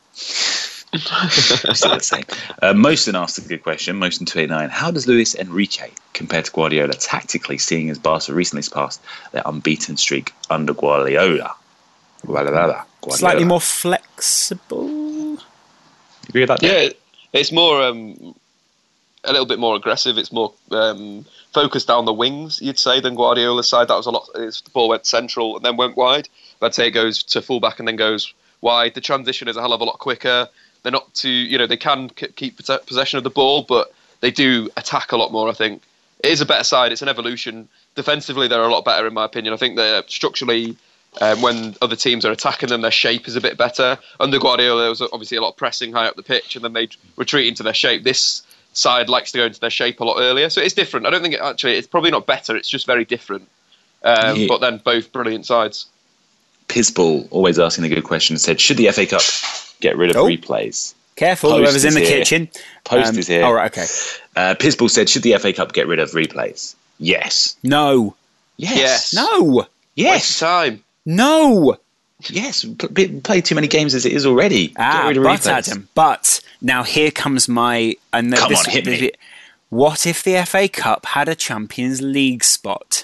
Still the same. Mosten asked a good question. Mosten 289. How does Luis Enrique compare to Guardiola tactically, seeing as Barca recently surpassed their unbeaten streak under Guardiola? Slightly more flexible. You agree with that? Yeah, it's more a little bit more aggressive. It's more focused down the wings, you'd say, than Guardiola's side. That was a lot. The ball went central and then went wide. I'd say it goes to fullback and then goes wide. The transition is a hell of a lot quicker. They're not too, they can keep possession of the ball, but they do attack a lot more, I think. It is a better side. It's an evolution. Defensively, they're a lot better, in my opinion. I think they're structurally, when other teams are attacking them, their shape is a bit better. Under Guardiola, there was obviously a lot of pressing high up the pitch, and then they retreat into their shape. This side likes to go into their shape a lot earlier, so it's different. I don't think it's probably not better. It's just very different. But then both brilliant sides. Pizball, always asking a good question, said, should the FA Cup get rid of replays? Careful, whoever's in the kitchen. Post is here. All right, okay. Pizball said, should the FA Cup get rid of replays? Yes. No. Yes. No. Yes. Waste time. No. Yes. Play too many games as it is already. Get rid of replays. Adam, but now here comes my... Come on, hit me. What if the FA Cup had a Champions League spot?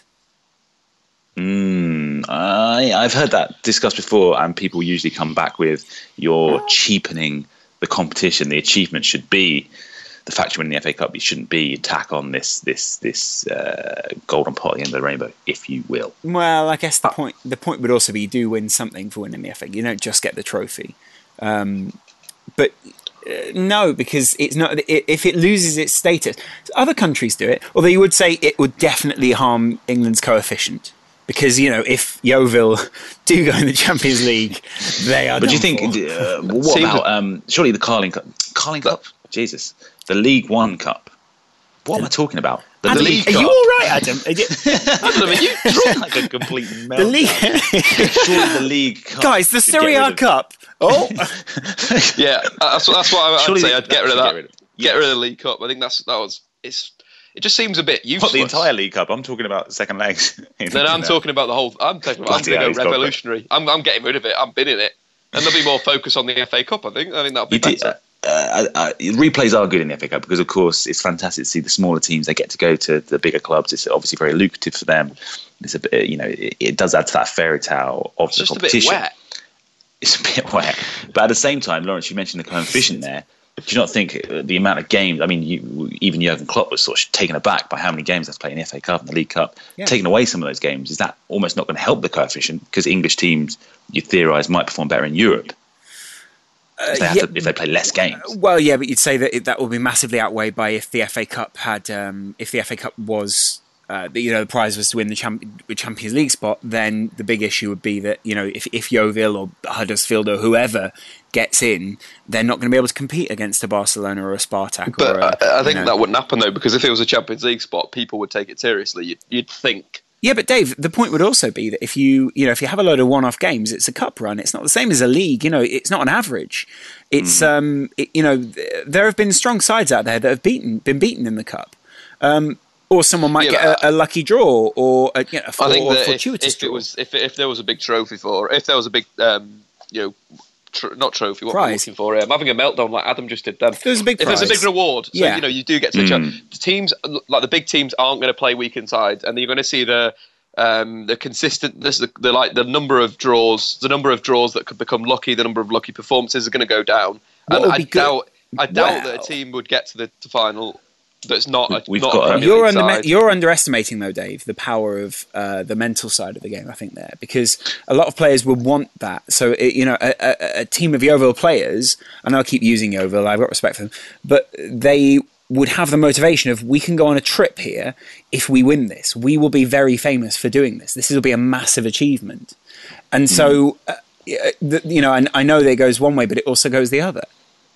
I've heard that discussed before, and people usually come back with you're cheapening the competition. The achievement should be the fact you're winning the FA Cup. You shouldn't be tack on this golden pot at the end of the rainbow, if you will. Well, I guess the point would also be you do win something for winning the FA. You don't just get the trophy. But no, because it's not. If it loses its status, other countries do it. Although you would say it would definitely harm England's coefficient. Because, if Yeovil do go in the Champions League, they are. But do you think, what about, surely the Carling Cup? Carling Cup? Jesus. The League One Cup. What am I talking about? The League Cup. Are you all right, Adam? Are you drunk like a complete meltdown? Surely the League Cup. Guys, the Serie A Cup. Oh. Yeah, that's what I'd say. I'd get rid of that. Get rid of the League Cup. I think it just seems a bit useless. Not the entire League Cup. I'm talking about the second legs. Then I'm talking about the whole. I'm going to go revolutionary. I'm getting rid of it. I'm binning it, and there'll be more focus on the FA Cup. I think that'll be better. Replays are good in the FA Cup because, of course, it's fantastic to see the smaller teams. They get to go to the bigger clubs. It's obviously very lucrative for them. It's a bit, it does add to that fairy tale of the competition. It's a bit wet, but at the same time, Lawrence, you mentioned the coefficient there. Do you not think the amount of games? I mean, even Jurgen Klopp was sort of taken aback by how many games they've played in the FA Cup and the League Cup. Yeah. Taking away some of those games, is that almost not going to help the coefficient? Because English teams, you theorise, might perform better in Europe if they play less games. Well, yeah, but you'd say that will be massively outweighed by if the FA Cup had, if the FA Cup was. The prize was to win the Champions League spot, then the big issue would be that, if Yeovil or Huddersfield or whoever gets in, they're not going to be able to compete against a Barcelona or a Spartak. But I think that wouldn't happen, though, because if it was a Champions League spot, people would take it seriously, you'd think. Yeah, but Dave, the point would also be that if you have a load of one-off games, it's a cup run. It's not the same as a league. It's not an average. It's there have been strong sides out there that have been beaten in the cup. Or someone might get a lucky draw, or a fortuitous draw. If there was a big trophy if there was a big trophy. What am I looking for here? I'm having a meltdown like Adam just did then. There's a big prize. There's a big reward, so you do get to the teams like the big teams aren't going to play weekend side, and you're going to see the consistent, the number of draws that could become lucky, the number of lucky performances are going to go down. And I doubt that a team would get to the final. That's not. You're underestimating though, Dave, the power of the mental side of the game. I think there, because a lot of players would want that. So a team of Yeovil players, I know I keep using Yeovil, I've got respect for them, but they would have the motivation of, we can go on a trip here if we win this. We will be very famous for doing this. This will be a massive achievement. And so, and I know that it goes one way, but it also goes the other.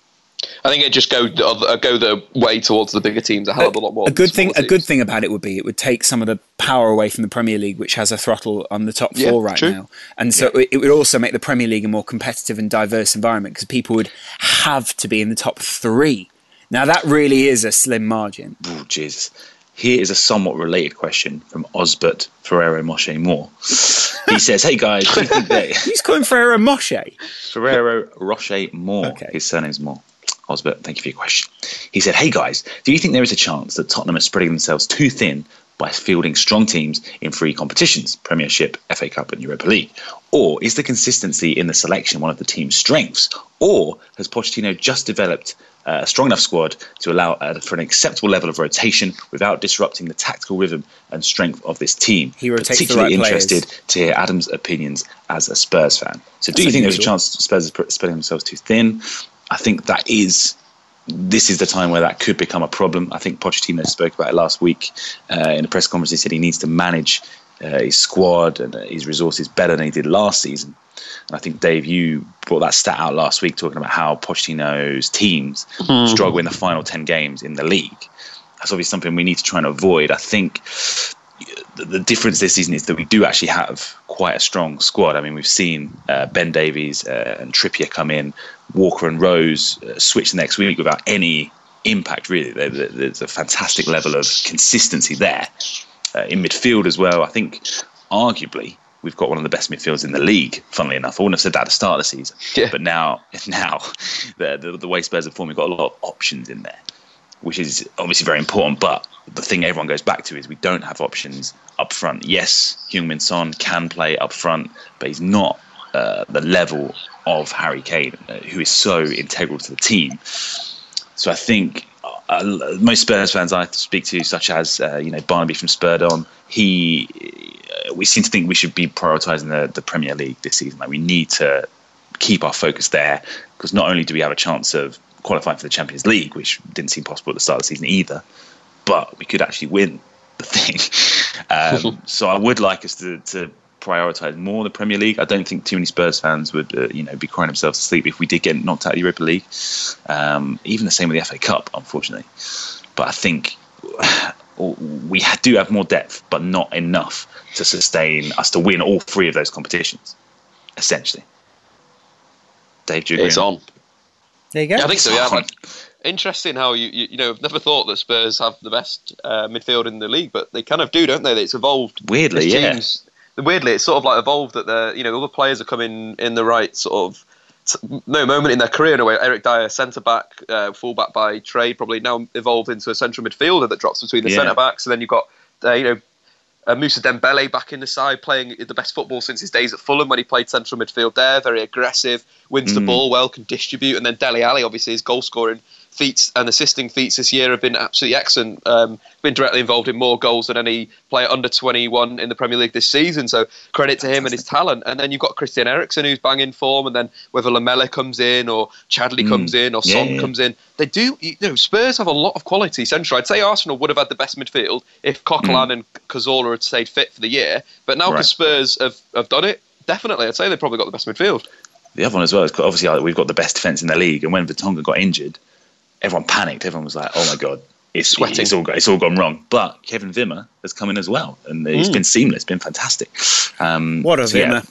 I think it just go the way towards the bigger teams a hell of a lot more. A good thing about it would be, it would take some of the power away from the Premier League, which has a throttle on the top four now. And so it would also make the Premier League a more competitive and diverse environment, because people would have to be in the top three. Now that really is a slim margin. Oh, Jesus. Here is a somewhat related question from Osbert Ferrero Moshe Moore. He says, hey guys, do you think that... He's calling Ferrero Moshe? Ferrero Rocher Moore. Okay. His surname's Moore. Osbert, thank you for your question. He said, hey guys, do you think there is a chance that Tottenham are spreading themselves too thin by fielding strong teams in three competitions, Premiership, FA Cup and Europa League? Or is the consistency in the selection one of the team's strengths? Or has Pochettino just developed a strong enough squad to allow for an acceptable level of rotation without disrupting the tactical rhythm and strength of this team? He rotates particularly the right interested players. to hear Adam's opinions as a Spurs fan. So do you think there's a chance Spurs are spreading themselves too thin? I think this is the time where that could become a problem. I think Pochettino spoke about it last week in a press conference. He said he needs to manage his squad and his resources better than he did last season. And I think, Dave, you brought that stat out last week talking about how Pochettino's teams struggle in the final 10 games in the league. That's obviously something we need to try and avoid. I think the difference this season is that we do actually have quite a strong squad. I mean, we've seen Ben Davies and Trippier come in, Walker and Rose switch the next week without any impact, really. There's a fantastic level of consistency there. In midfield as well, I think arguably we've got one of the best midfielders in the league, funnily enough. I wouldn't have said that at the start of the season. Yeah. But now the way Spurs have formed, we've got a lot of options in there, which is obviously very important. But the thing everyone goes back to is we don't have options up front. Yes, Heung-min Son can play up front, but he's not the level of Harry Kane, who is so integral to the team. So I think most Spurs fans I speak to, such as Barnaby from Spurdon, we seem to think we should be prioritising the Premier League this season. Like, we need to keep our focus there, because not only do we have a chance of qualifying for the Champions League, which didn't seem possible at the start of the season either, but we could actually win the thing. So I would like us to prioritise more the Premier League. I don't think too many Spurs fans would be crying themselves to sleep if we did get knocked out of the Europa League. Even the same with the FA Cup, unfortunately. But I think we do have more depth, but not enough to sustain us to win all three of those competitions, essentially. Dave, do you agree? It's on. There you go. Yeah, I think so, yeah. Interesting how I've never thought that Spurs have the best midfield in the league, but they kind of do, don't they? It's evolved. Weirdly, yeah. Weirdly, it's sort of like evolved that all the players are coming in the right sort of moment in their career in a way. Eric Dyer, centre back, full back by trade, probably now evolved into a central midfielder that drops between the centre backs, and then you've got Moussa Dembele back in the side, playing the best football since his days at Fulham when he played central midfield there. Very aggressive, wins the ball well, can distribute, and then Dele Alli, obviously his goal scoring feats and assisting feats this year have been absolutely excellent. Been directly involved in more goals than any player under 21 in the Premier League this season. So credit to him and his talent. And then you've got Christian Eriksen, who's banging form. And then whether Lamela comes in or Chadley comes in or Son comes in, they do. Spurs have a lot of quality central. I'd say Arsenal would have had the best midfield if Coquelin and Cazorla had stayed fit for the year. But now because Spurs have done it, definitely, I'd say they've probably got the best midfield. The other one as well is obviously we've got the best defence in the league. And when Vertonghen got injured, everyone panicked. Everyone was like, "Oh my god, it's all gone wrong." But Kevin Wimmer has come in as well, and he's been seamless, been fantastic. What a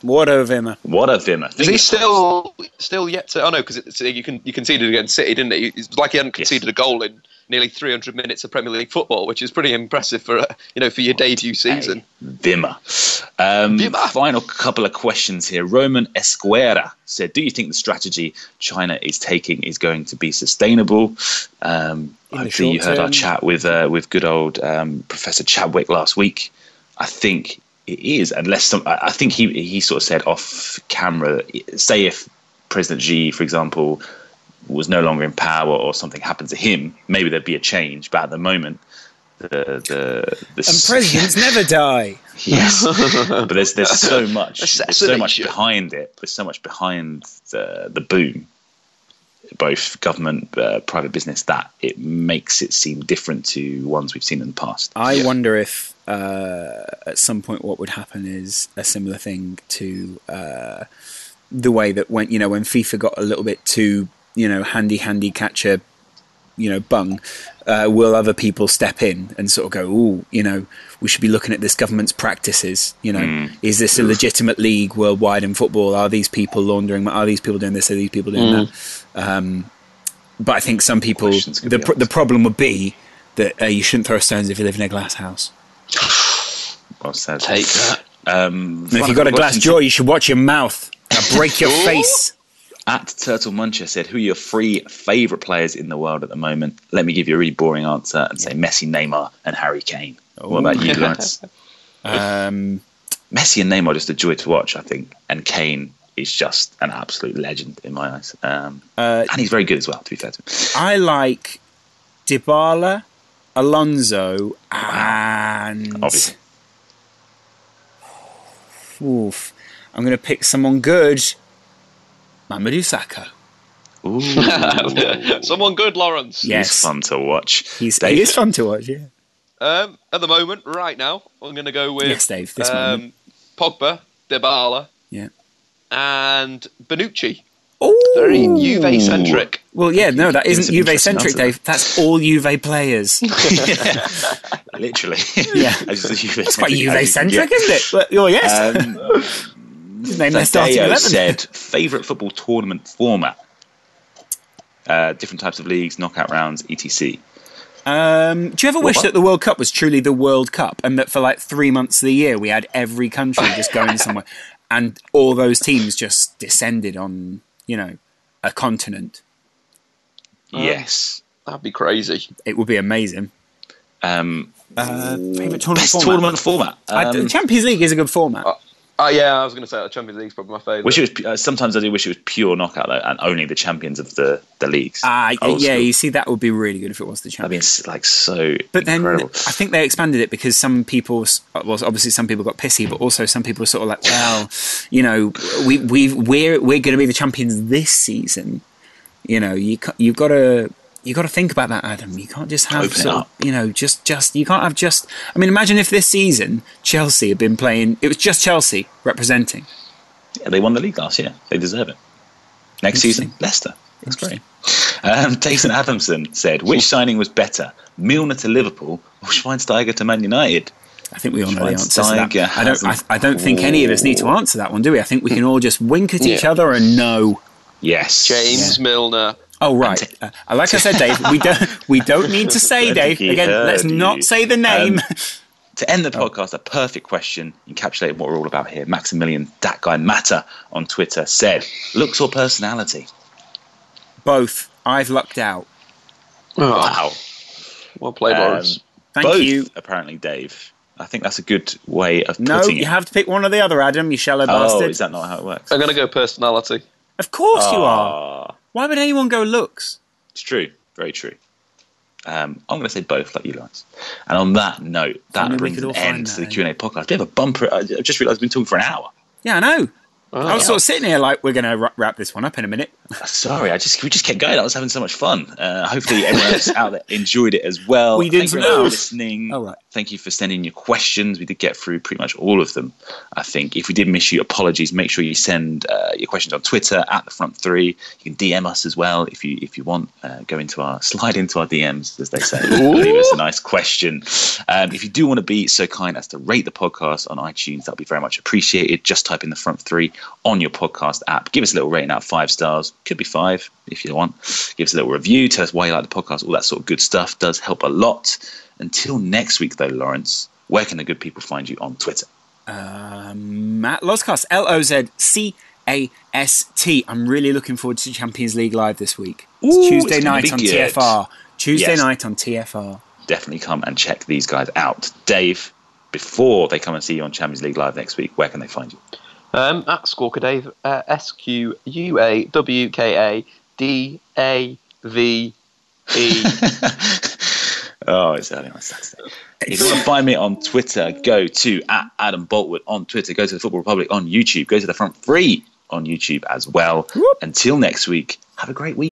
Wimmer! Is he still yet to? Oh no, because you conceded against City, didn't he? It's like he hadn't conceded a goal in nearly 300 minutes of Premier League football, which is pretty impressive for for your debut season. Vimmer. Final couple of questions here. Roman Esquera said, "Do you think the strategy China is taking is going to be sustainable?" Hopefully, you heard our chat with good old Professor Chadwick last week. I think it is, unless I think he sort of said off camera. Say if President Xi, for example, was no longer in power or something happened to him, maybe there'd be a change. But at the moment, and presidents never die. Yes, but there's so much behind it. There's so much behind the boom, both government, private business, that it makes it seem different to ones we've seen in the past. I wonder if at some point what would happen is a similar thing to the way that when FIFA got a little bit too handy catcher, bung, will other people step in and sort of go, we should be looking at this government's practices. Is this a legitimate league worldwide in football? Are these people laundering? Are these people doing this? Are these people doing that? But I think some people, the problem would be that you shouldn't throw stones if you live in a glass house. Well said. Take that. If you've got a glass jaw, you should watch your mouth. Now break your face. At Turtle Muncher said, "Who are your 3 favourite players in the world at the moment?" Let me give you a really boring answer and say Messi, Neymar and Harry Kane. What about you, Lawrence? Messi and Neymar are just a joy to watch, I think. And Kane is just an absolute legend in my eyes. And he's very good as well, to be fair to him. I like Dybala, Alonso and... Obviously. Oof. I'm going to pick someone good. Mamadou Sakho. Ooh. Someone good, Lawrence. Yes. He's fun to watch. He is fun to watch, yeah. At the moment, right now, I'm going to go with... Yes, Dave, this moment. Pogba, Dybala, and Bonucci. Ooh. Very Juve-centric. Well, yeah, no, that isn't Juve-centric, Dave. That's all Juve players. Literally. Yeah. It's quite Juve-centric, isn't it? Well, yes. Tadeo said, favourite football tournament format? Different types of leagues, knockout rounds, etc. Do you ever wish that the World Cup was truly the World Cup and that for like 3 months of the year we had every country just going somewhere and all those teams just descended on, a continent? Yes. That'd be crazy. It would be amazing. Favourite tournament format? Champions League is a good format. Yeah, I was going to say the Champions League's probably my favourite. Sometimes I do wish it was pure knockout, though, and only the champions of the leagues. You see, that would be really good if it was the champions. I mean, so But incredible. Then I think they expanded it because some people, obviously some people got pissy, but also some people were sort of like, well, we're going to be the champions this season. You've got to... You got to think about that, Adam. You can't just have you can't have just. I mean, imagine if this season Chelsea had been playing. It was just Chelsea representing. Yeah, they won the league last year. They deserve it. Next season, Leicester. That's great. Jason Adamson said, "Which signing was better, Milner to Liverpool or Schweinsteiger to Man United?" I think we all know the answer to that. I don't think any of us need to answer that one, do we? I think we can all just wink at each other and know. Yes, James Milner. Oh right, like I said, Dave, we don't need to say Dave again. Let's not say the name. To end the podcast, a perfect question encapsulating what we're all about here. Maximilian, that guy Matter on Twitter said, "Looks or personality?" Both. I've lucked out. Oh, wow. Well played, Lawrence. Thank you. Apparently, Dave. I think that's a good way of putting it. No, you have to pick one or the other, Adam. You shallow bastard. Oh, is that not how it works? I'm going to go personality. Of course you are. Why would anyone go looks? It's true. Very true. I'm going to say both, like you, Lawrence. And on that note, that brings an end to the Q&A podcast. A bit of a bumper. I just realised we've been talking for an hour. Yeah, I know. I was sort of sitting here like, we're going to wrap this one up in a minute. Sorry, we just kept going. I was having so much fun. Hopefully everyone else out there enjoyed it as well. We did. Thank you for listening. Oh, right. Thank you for sending your questions. We did get through pretty much all of them, I think. If we did miss you, apologies. Make sure you send your questions on Twitter at the Front Three. You can DM us as well if you want. Slide into our DMs, as they say. Leave us a nice question. If you do want to be so kind as to rate the podcast on iTunes, that'll be very much appreciated. Just type in the Front Three on your podcast app. Give us a little rating out of 5 stars. Could be 5 if you want. Give us a little review. Tell us why you like the podcast. All that sort of good stuff does help a lot. Until next week, though, Lawrence, where can the good people find you on Twitter? Matt Lozcast, Lozcast. I'm really looking forward to Champions League Live this week. It's Tuesday night on TFR. Tuesday night on TFR. Definitely come and check these guys out. Dave, before they come and see you on Champions League Live next week, where can they find you? At Squawka Dave, SQUAWKADAVE. Oh, it's early on Saturday. If you want to find me on Twitter, go to @AdamBoltwood on Twitter. Go to the Football Republic on YouTube. Go to the Front Three on YouTube as well. Whoop. Until next week, have a great week.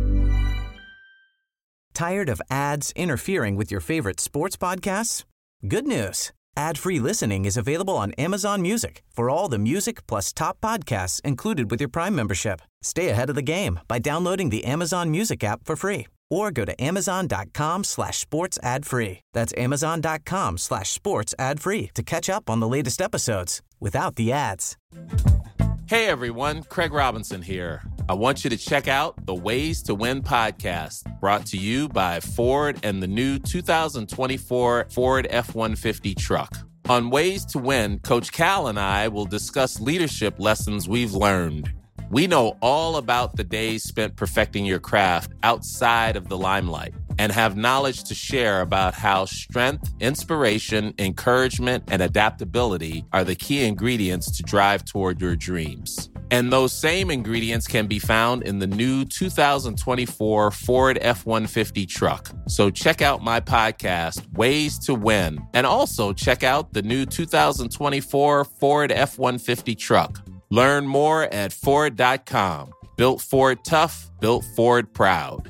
Tired of ads interfering with your favorite sports podcasts? Good news. Ad-free listening is available on Amazon Music for all the music plus top podcasts included with your Prime membership. Stay ahead of the game by downloading the Amazon Music app for free or go to amazon.com/sports ad free. That's amazon.com/sports ad free to catch up on the latest episodes without the ads. Hey everyone, Craig Robinson here. I want you to check out the Ways to Win podcast, brought to you by Ford and the new 2024 Ford F-150 truck. On Ways to Win, Coach Cal and I will discuss leadership lessons we've learned. We know all about the days spent perfecting your craft outside of the limelight and have knowledge to share about how strength, inspiration, encouragement, and adaptability are the key ingredients to drive toward your dreams. And those same ingredients can be found in the new 2024 Ford F-150 truck. So check out my podcast, Ways to Win, and also check out the new 2024 Ford F-150 truck. Learn more at Ford.com. Built Ford tough, built Ford proud.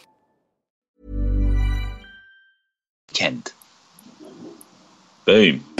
Kent. Boom.